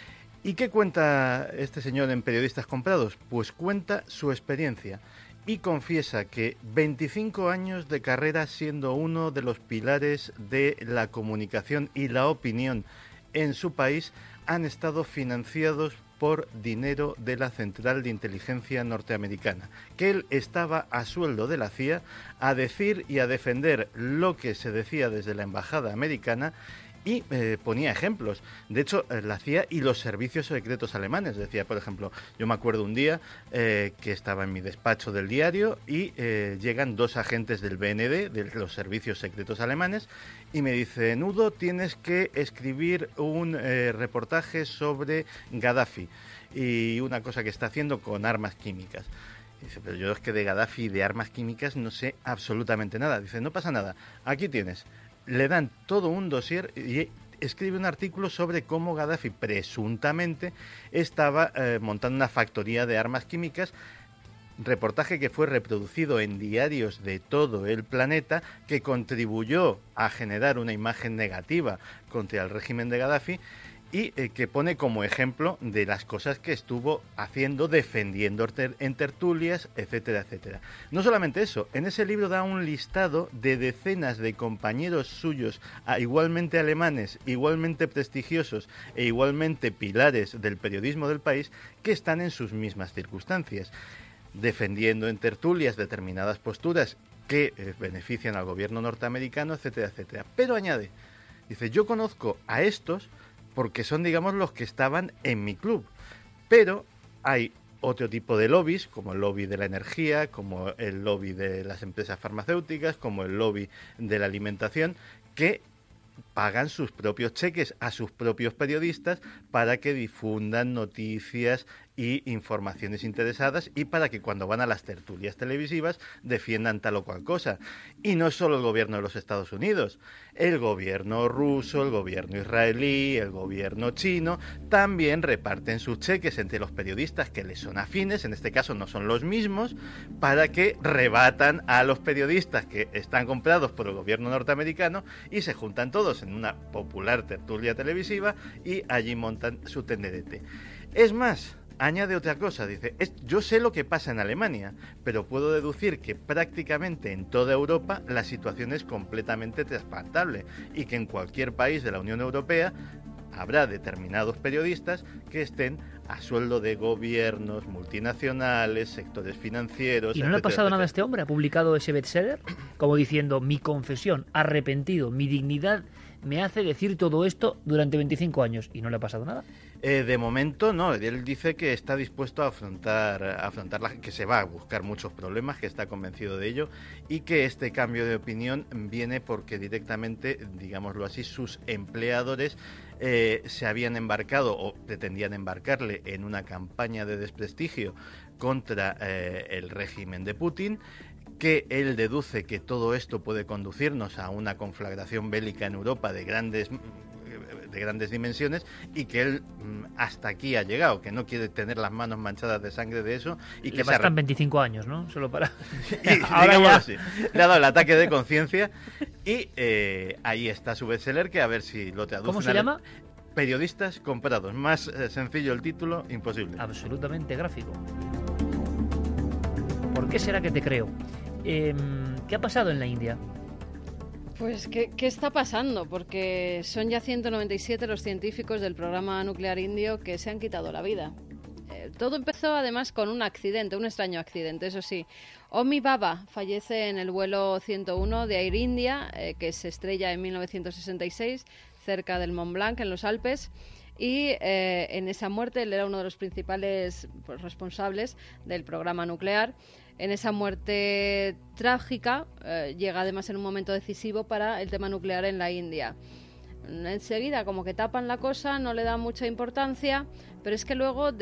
F: ¿Y qué cuenta este señor en Periodistas comprados? Pues cuenta su experiencia y confiesa que veinticinco años de carrera siendo uno de los pilares de la comunicación y la opinión en su país han estado financiados por dinero de la Central de Inteligencia norteamericana, que él estaba a sueldo de la C I A a decir y a defender lo que se decía desde la Embajada americana. Y eh, ponía ejemplos. De hecho, eh, la C I A y los servicios secretos alemanes. Decía, por ejemplo, yo me acuerdo un día eh, que estaba en mi despacho del diario y eh, llegan dos agentes del B N D, de los servicios secretos alemanes, y me dicen, Udo, tienes que escribir un eh, reportaje sobre Gaddafi y una cosa que está haciendo con armas químicas. Dice, pero yo es que de Gaddafi y de armas químicas no sé absolutamente nada. Dice, no pasa nada, aquí tienes. Le dan todo un dossier y escribe un artículo sobre cómo Gaddafi presuntamente estaba eh, montando una factoría de armas químicas, reportaje que fue reproducido en diarios de todo el planeta, que contribuyó a generar una imagen negativa contra el régimen de Gaddafi y eh, que pone como ejemplo de las cosas que estuvo haciendo, defendiendo ter- en tertulias, etcétera, etcétera. No solamente eso, en ese libro da un listado de decenas de compañeros suyos, a, igualmente alemanes, igualmente prestigiosos e igualmente pilares del periodismo del país, que están en sus mismas circunstancias, defendiendo en tertulias determinadas posturas que eh, benefician al gobierno norteamericano, etcétera, etcétera. Pero añade, dice, yo conozco a estos porque son, digamos, los que estaban en mi club, pero hay otro tipo de lobbies, como el lobby de la energía, como el lobby de las empresas farmacéuticas, como el lobby de la alimentación, que pagan sus propios cheques a sus propios periodistas para que difundan noticias y informaciones interesadas y para que cuando van a las tertulias televisivas defiendan tal o cual cosa. Y no solo el gobierno de los Estados Unidos, el gobierno ruso, el gobierno israelí, el gobierno chino, también reparten sus cheques entre los periodistas que les son afines, en este caso no son los mismos, para que rebatan a los periodistas que están comprados por el gobierno norteamericano y se juntan todos en una popular tertulia televisiva y allí montan su tenderete. Es más, añade otra cosa, dice, es, yo sé lo que pasa en Alemania, pero puedo deducir que prácticamente en toda Europa la situación es completamente trasplantable y que en cualquier país de la Unión Europea habrá determinados periodistas que estén a sueldo de gobiernos, multinacionales, sectores financieros...
A: ¿Y no le ha pasado nada a este hombre? ¿Ha publicado ese bestseller? Como diciendo, mi confesión, arrepentido, mi dignidad me hace decir todo esto durante veinticinco años. ¿Y no le ha pasado nada?
F: Eh, de momento no, él dice que está dispuesto a afrontar, a afrontar la, que se va a buscar muchos problemas, que está convencido de ello y que este cambio de opinión viene porque directamente, digámoslo así, sus empleadores eh, se habían embarcado o pretendían embarcarle en una campaña de desprestigio contra eh, el régimen de Putin, que él deduce que todo esto puede conducirnos a una conflagración bélica en Europa de grandes de grandes dimensiones y que él hasta aquí ha llegado, que no quiere tener las manos manchadas de sangre de eso y que
A: le bastan veinticinco años, ¿no? Solo para...
F: y, Ahora ya... así, le ha dado el ataque de conciencia y eh, ahí está su bestseller, que a ver si lo traducen.
A: ¿Cómo se llama?
F: Periodistas comprados. Más eh, sencillo el título, imposible.
A: Absolutamente gráfico. ¿Por qué será que te creo? Eh, ¿Qué ha pasado en la India?
E: Pues, ¿qué, ¿qué está pasando? Porque son ya ciento noventa y siete los científicos del programa nuclear indio que se han quitado la vida. Eh, todo empezó además con un accidente, un extraño accidente, eso sí. Homi Bhabha fallece en el vuelo ciento uno de Air India, eh, que se estrella en mil novecientos sesenta y seis, cerca del Mont Blanc, en los Alpes. Y eh, en esa muerte él era uno de los principales pues, responsables del programa nuclear. En esa muerte trágica eh, llega además en un momento decisivo para el tema nuclear en la India. Enseguida como que tapan la cosa, no le dan mucha importancia, pero es que luego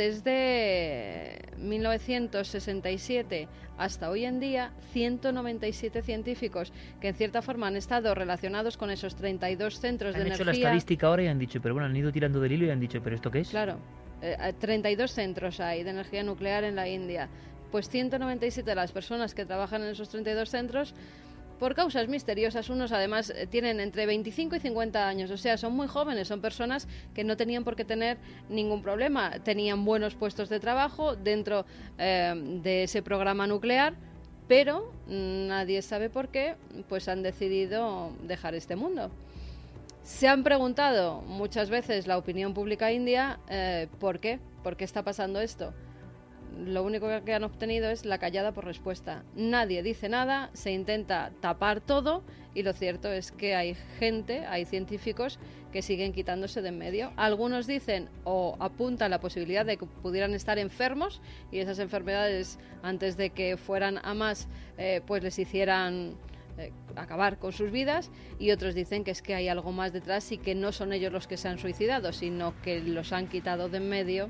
E: desde mil novecientos sesenta y siete hasta hoy en día, ciento noventa y siete científicos que en cierta forma han estado relacionados con esos treinta y dos centros de energía...
A: Han hecho la estadística ahora y han dicho, pero bueno, han ido tirando del hilo y han dicho, ¿pero esto qué es?
E: Claro, eh, treinta y dos centros hay de energía nuclear en la India. Pues ciento noventa y siete de las personas que trabajan en esos treinta y dos centros, por causas misteriosas, unos además tienen entre veinticinco y cincuenta años, o sea, son muy jóvenes, son personas que no tenían por qué tener ningún problema, tenían buenos puestos de trabajo dentro eh, de ese programa nuclear, pero nadie sabe por qué, pues han decidido dejar este mundo. Se han preguntado muchas veces la opinión pública india, eh, ¿por qué? ¿Por qué está pasando esto? Lo único que han obtenido es la callada por respuesta. Nadie dice nada, se intenta tapar todo y lo cierto es que hay gente, hay científicos que siguen quitándose de en medio. Algunos dicen o apuntan la posibilidad de que pudieran estar enfermos y esas enfermedades, antes de que fueran a más, eh, pues les hicieran eh, acabar con sus vidas, y otros dicen que es que hay algo más detrás y que no son ellos los que se han suicidado, sino que los han quitado de en medio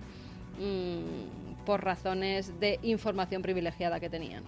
E: mmm, por razones de información privilegiada que tenían.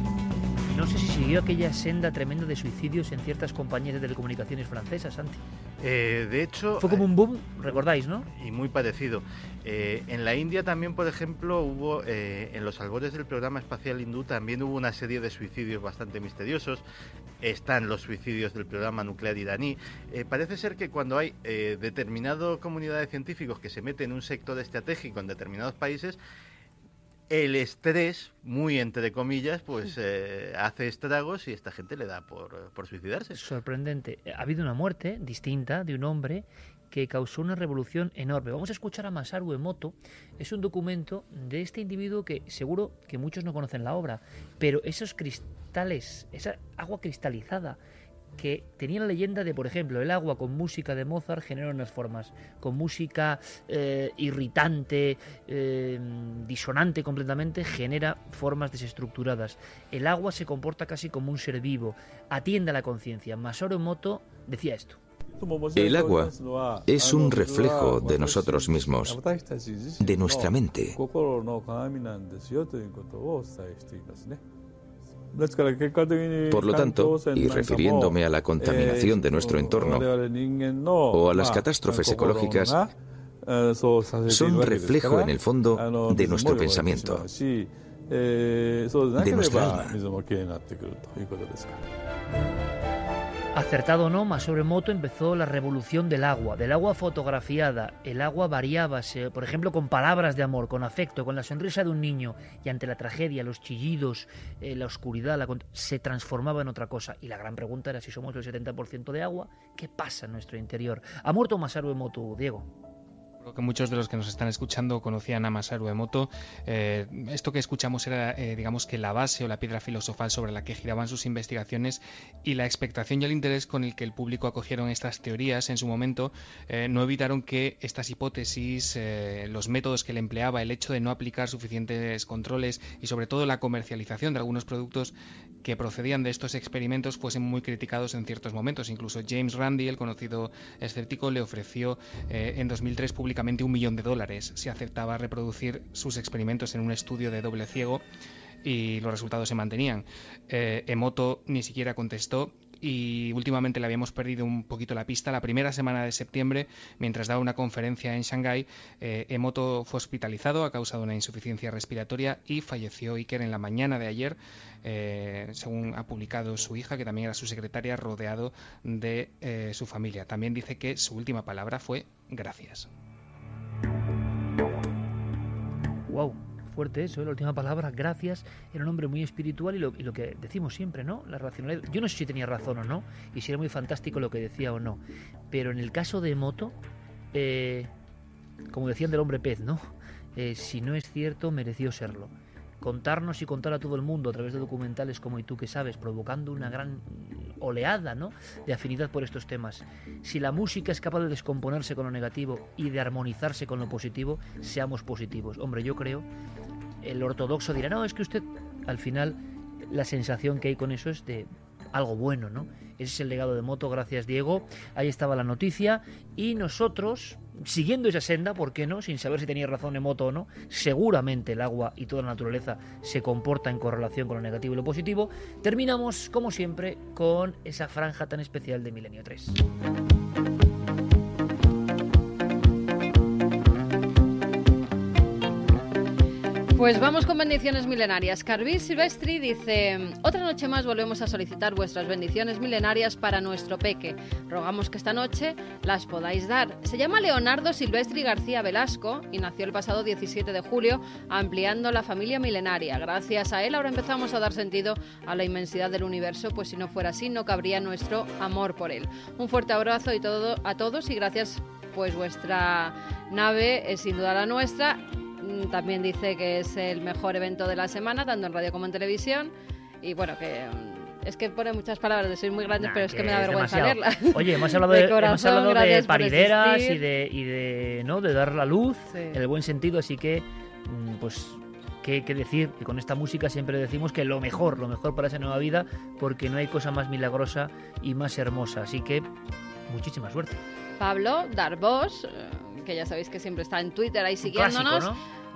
A: No sé si siguió aquella senda tremenda de suicidios en ciertas compañías de telecomunicaciones francesas, Santi.
F: Eh, de hecho...
A: Fue como un boom, recordáis, ¿no?
F: Y muy parecido. Eh, en la India también, por ejemplo, hubo, eh, en los albores del programa espacial hindú, también hubo una serie de suicidios bastante misteriosos. Están los suicidios del programa nuclear iraní. Eh, parece ser que cuando hay eh, determinada comunidad de científicos que se mete en un sector estratégico en determinados países, el estrés, muy entre comillas, pues eh, hace estragos y esta gente le da por, por suicidarse.
A: Sorprendente. Ha habido una muerte distinta de un hombre que causó una revolución enorme. Vamos a escuchar a Masaru Emoto. Es un documento de este individuo que seguro que muchos no conocen la obra, pero esos cristales, esa agua cristalizada que tenía la leyenda de, por ejemplo, el agua con música de Mozart genera unas formas, con música eh, irritante, eh, disonante completamente, genera formas desestructuradas. El agua se comporta casi como un ser vivo, atiende a la conciencia. Masaru Emoto decía esto.
K: El agua es un reflejo de nosotros mismos, de nuestra mente. Por lo tanto, y refiriéndome a la contaminación de nuestro entorno o a las catástrofes ecológicas, son reflejo en el fondo de nuestro pensamiento, de nuestra alma.
A: Acertado o no, Masaru Emoto empezó la revolución del agua, del agua fotografiada. El agua variaba, por ejemplo, con palabras de amor, con afecto, con la sonrisa de un niño, y ante la tragedia, los chillidos, eh, la oscuridad, la, se transformaba en otra cosa. Y la gran pregunta era, si somos el setenta por ciento de agua, ¿qué pasa en nuestro interior? ¿Ha muerto Masaru Emoto, Diego?
L: Que muchos de los que nos están escuchando conocían a Masaru Emoto. Eh, esto que escuchamos era, eh, digamos que la base o la piedra filosofal sobre la que giraban sus investigaciones, y la expectación y el interés con el que el público acogieron estas teorías en su momento eh, no evitaron que estas hipótesis, eh, los métodos que él empleaba, el hecho de no aplicar suficientes controles y sobre todo la comercialización de algunos productos que procedían de estos experimentos fuesen muy criticados en ciertos momentos. Incluso James Randi, el conocido escéptico, le ofreció eh, en dos mil tres públicamente un millón de dólares si aceptaba reproducir sus experimentos en un estudio de doble ciego, y los resultados se mantenían. Eh, Emoto ni siquiera contestó, y últimamente le habíamos perdido un poquito la pista. La primera semana de septiembre, mientras daba una conferencia en Shanghái, eh, Emoto fue hospitalizado a causa de una insuficiencia respiratoria y falleció Iker en la mañana de ayer, eh, según ha publicado su hija, que también era su secretaria, rodeado de eh, su familia. También dice que su última palabra fue gracias.
A: Wow, fuerte eso, ¿eh? La última palabra, gracias. Era un hombre muy espiritual, y lo, y lo que decimos siempre, ¿no? La racionalidad. Yo no sé si tenía razón o no, y si era muy fantástico lo que decía o no, pero en el caso de Emoto, eh, como decían del hombre pez, ¿no? Eh, si no es cierto, mereció serlo. Contarnos y contar a todo el mundo a través de documentales como Y tú que sabes, provocando una gran oleada, ¿no?, de afinidad por estos temas. Si la música es capaz de descomponerse con lo negativo y de armonizarse con lo positivo, seamos positivos. Hombre, yo creo, el ortodoxo dirá, no, es que usted, al final, la sensación que hay con eso es de algo bueno, ¿no? Ese es el legado de Emoto. Gracias, Diego. Ahí estaba la noticia, y nosotros, siguiendo esa senda, ¿por qué no?, sin saber si tenía razón Emoto o no, seguramente el agua y toda la naturaleza se comporta en correlación con lo negativo y lo positivo. Terminamos, como siempre, con esa franja tan especial de Milenio tres.
E: Pues vamos con bendiciones milenarias. Carvis Silvestri dice: otra noche más volvemos a solicitar vuestras bendiciones milenarias para nuestro peque. Rogamos que esta noche las podáis dar. Se llama Leonardo Silvestri García Velasco y nació el pasado diecisiete de julio, ampliando la familia milenaria. Gracias a él ahora empezamos a dar sentido a la inmensidad del universo, pues si no fuera así no cabría nuestro amor por él. Un fuerte abrazo y todo, a todos, y gracias, pues vuestra nave es sin duda la nuestra. También dice que es el mejor evento de la semana, tanto en radio como en televisión. Y bueno, que es que pone muchas palabras de soy muy grande, nah, pero es que me da vergüenza
A: demasiado.
E: leerlas.
A: Oye, hemos hablado de, de, corazón, hemos hablado de parideras y de, y de, ¿no?, de dar la luz, sí, en el buen sentido, así que, pues, qué, qué decir, que con esta música siempre decimos que lo mejor, lo mejor para esa nueva vida, porque no hay cosa más milagrosa y más hermosa. Así que, muchísima suerte.
E: Pablo Darbós, que ya sabéis que siempre está en Twitter ahí siguiéndonos,
A: clásico, ¿no?,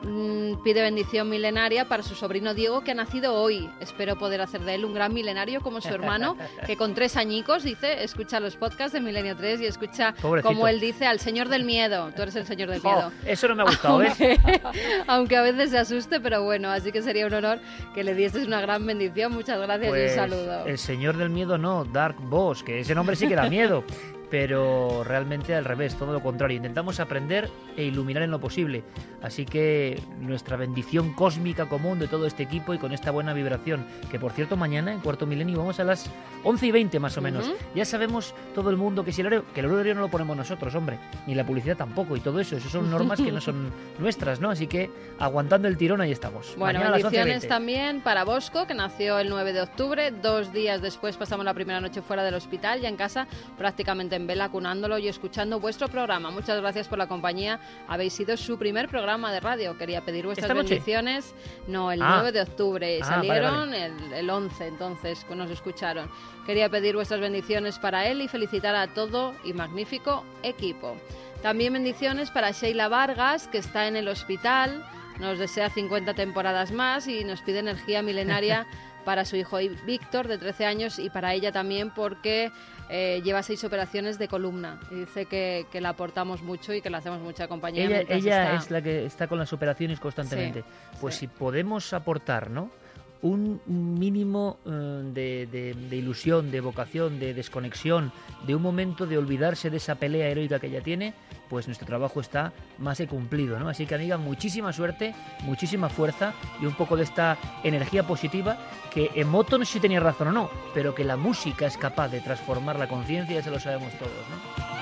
E: mmm, pide bendición milenaria para su sobrino Diego, que ha nacido hoy. Espero poder hacer de él un gran milenario como su hermano, que con tres añicos, dice, escucha los podcasts de Milenio tres y escucha,
A: pobrecito,
E: como él dice, al señor del miedo. Tú eres el señor del miedo.
A: Oh, eso no me ha gustado, ¿ves?
E: Aunque, aunque a veces se asuste, pero bueno, así que sería un honor que le dieses una gran bendición. Muchas gracias
A: pues,
E: y un saludo.
A: El señor del miedo no, Dark Boss, que ese nombre sí que da miedo. Pero realmente al revés, todo lo contrario. Intentamos aprender e iluminar en lo posible. Así que nuestra bendición cósmica común de todo este equipo y con esta buena vibración. Que por cierto, mañana en Cuarto Milenio vamos a las once y veinte más o menos. Uh-huh. Ya sabemos todo el mundo que si el horario, que el horario no lo ponemos nosotros, hombre. Ni la publicidad tampoco y todo eso. Eso son normas que no son nuestras, ¿no? Así que aguantando el tirón ahí estamos.
E: Bueno, bendiciones también para Bosco, que nació el nueve de octubre. Dos días después pasamos la primera noche fuera del hospital, ya en casa, prácticamente en vela, cunándolo y escuchando vuestro programa. Muchas gracias por la compañía. Habéis sido su primer programa de radio. Quería pedir vuestras bendiciones. No, el ah. nueve de octubre. Ah, Salieron vale, vale. El, el once, entonces nos escucharon. Quería pedir vuestras bendiciones para él y felicitar a todo y magnífico equipo. También bendiciones para Sheila Vargas, que está en el hospital. Nos desea cincuenta temporadas más y nos pide energía milenaria para su hijo Víctor, de trece años, y para ella también, porque eh, lleva seis operaciones de columna. Y dice que, que la aportamos mucho y que le hacemos mucha compañía.
A: Ella, ella
E: está...
A: es la que está con las operaciones constantemente. Sí, pues sí. Si podemos aportar, ¿no?, un mínimo uh, de, de, de ilusión, de vocación, de desconexión, de un momento de olvidarse de esa pelea heroica que ella tiene, pues nuestro trabajo está más que cumplido, ¿no? Así que, amiga, muchísima suerte, muchísima fuerza y un poco de esta energía positiva que en Moto no sé si tenía razón o no, pero que la música es capaz de transformar la conciencia, ya se lo sabemos todos, ¿no?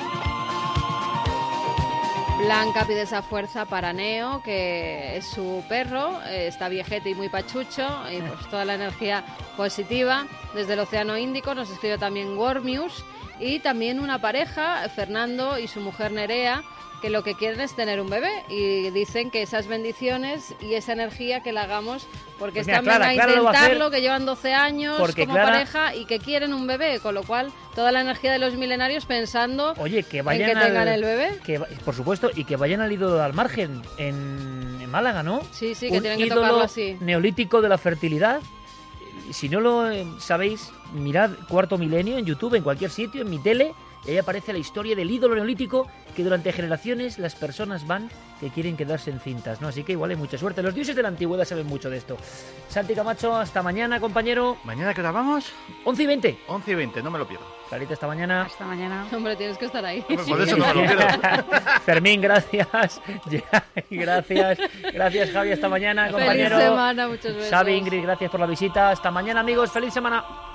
E: Blanca pide esa fuerza para Neo, que es su perro, eh, está viejete y muy pachucho, y pues toda la energía positiva. Desde el Océano Índico nos escribe también Wormius, y también una pareja, Fernando y su mujer Nerea, que lo que quieren es tener un bebé, y dicen que esas bendiciones y esa energía que la hagamos, porque pues mira, están Clara, a Clara intentarlo, que llevan doce años como Clara... pareja y que quieren un bebé, con lo cual toda la energía de los milenarios pensando
A: Oye, que vayan
E: en que
A: al...
E: tengan el bebé.
A: Que, por supuesto, y que vayan al ídolo al margen, en, en Málaga, ¿no?
E: Sí, sí, que
A: un
E: tienen que tocarlo así.
A: Neolítico de la fertilidad. Si no lo eh, sabéis, mirad Cuarto Milenio en YouTube, en cualquier sitio, en mi tele, y ahí aparece la historia del ídolo neolítico que durante generaciones las personas van que quieren quedarse en cintas, ¿no? Así que igual hay mucha suerte. Los dioses de la antigüedad saben mucho de esto. Santi Camacho, hasta mañana, compañero.
F: ¿Mañana qué hora vamos?
A: once y veinte.
F: once y veinte, no me lo pierdo.
A: Clarita, hasta mañana.
B: Hasta mañana.
E: Hombre, tienes que estar ahí.
F: Hombre, por eso no me lo pierdo.
A: Fermín, gracias. Gracias. Gracias, Javi, hasta mañana, compañero.
E: Feliz semana, muchos besos.
A: Xavi, Ingrid, gracias por la visita. Hasta mañana, amigos. Feliz semana.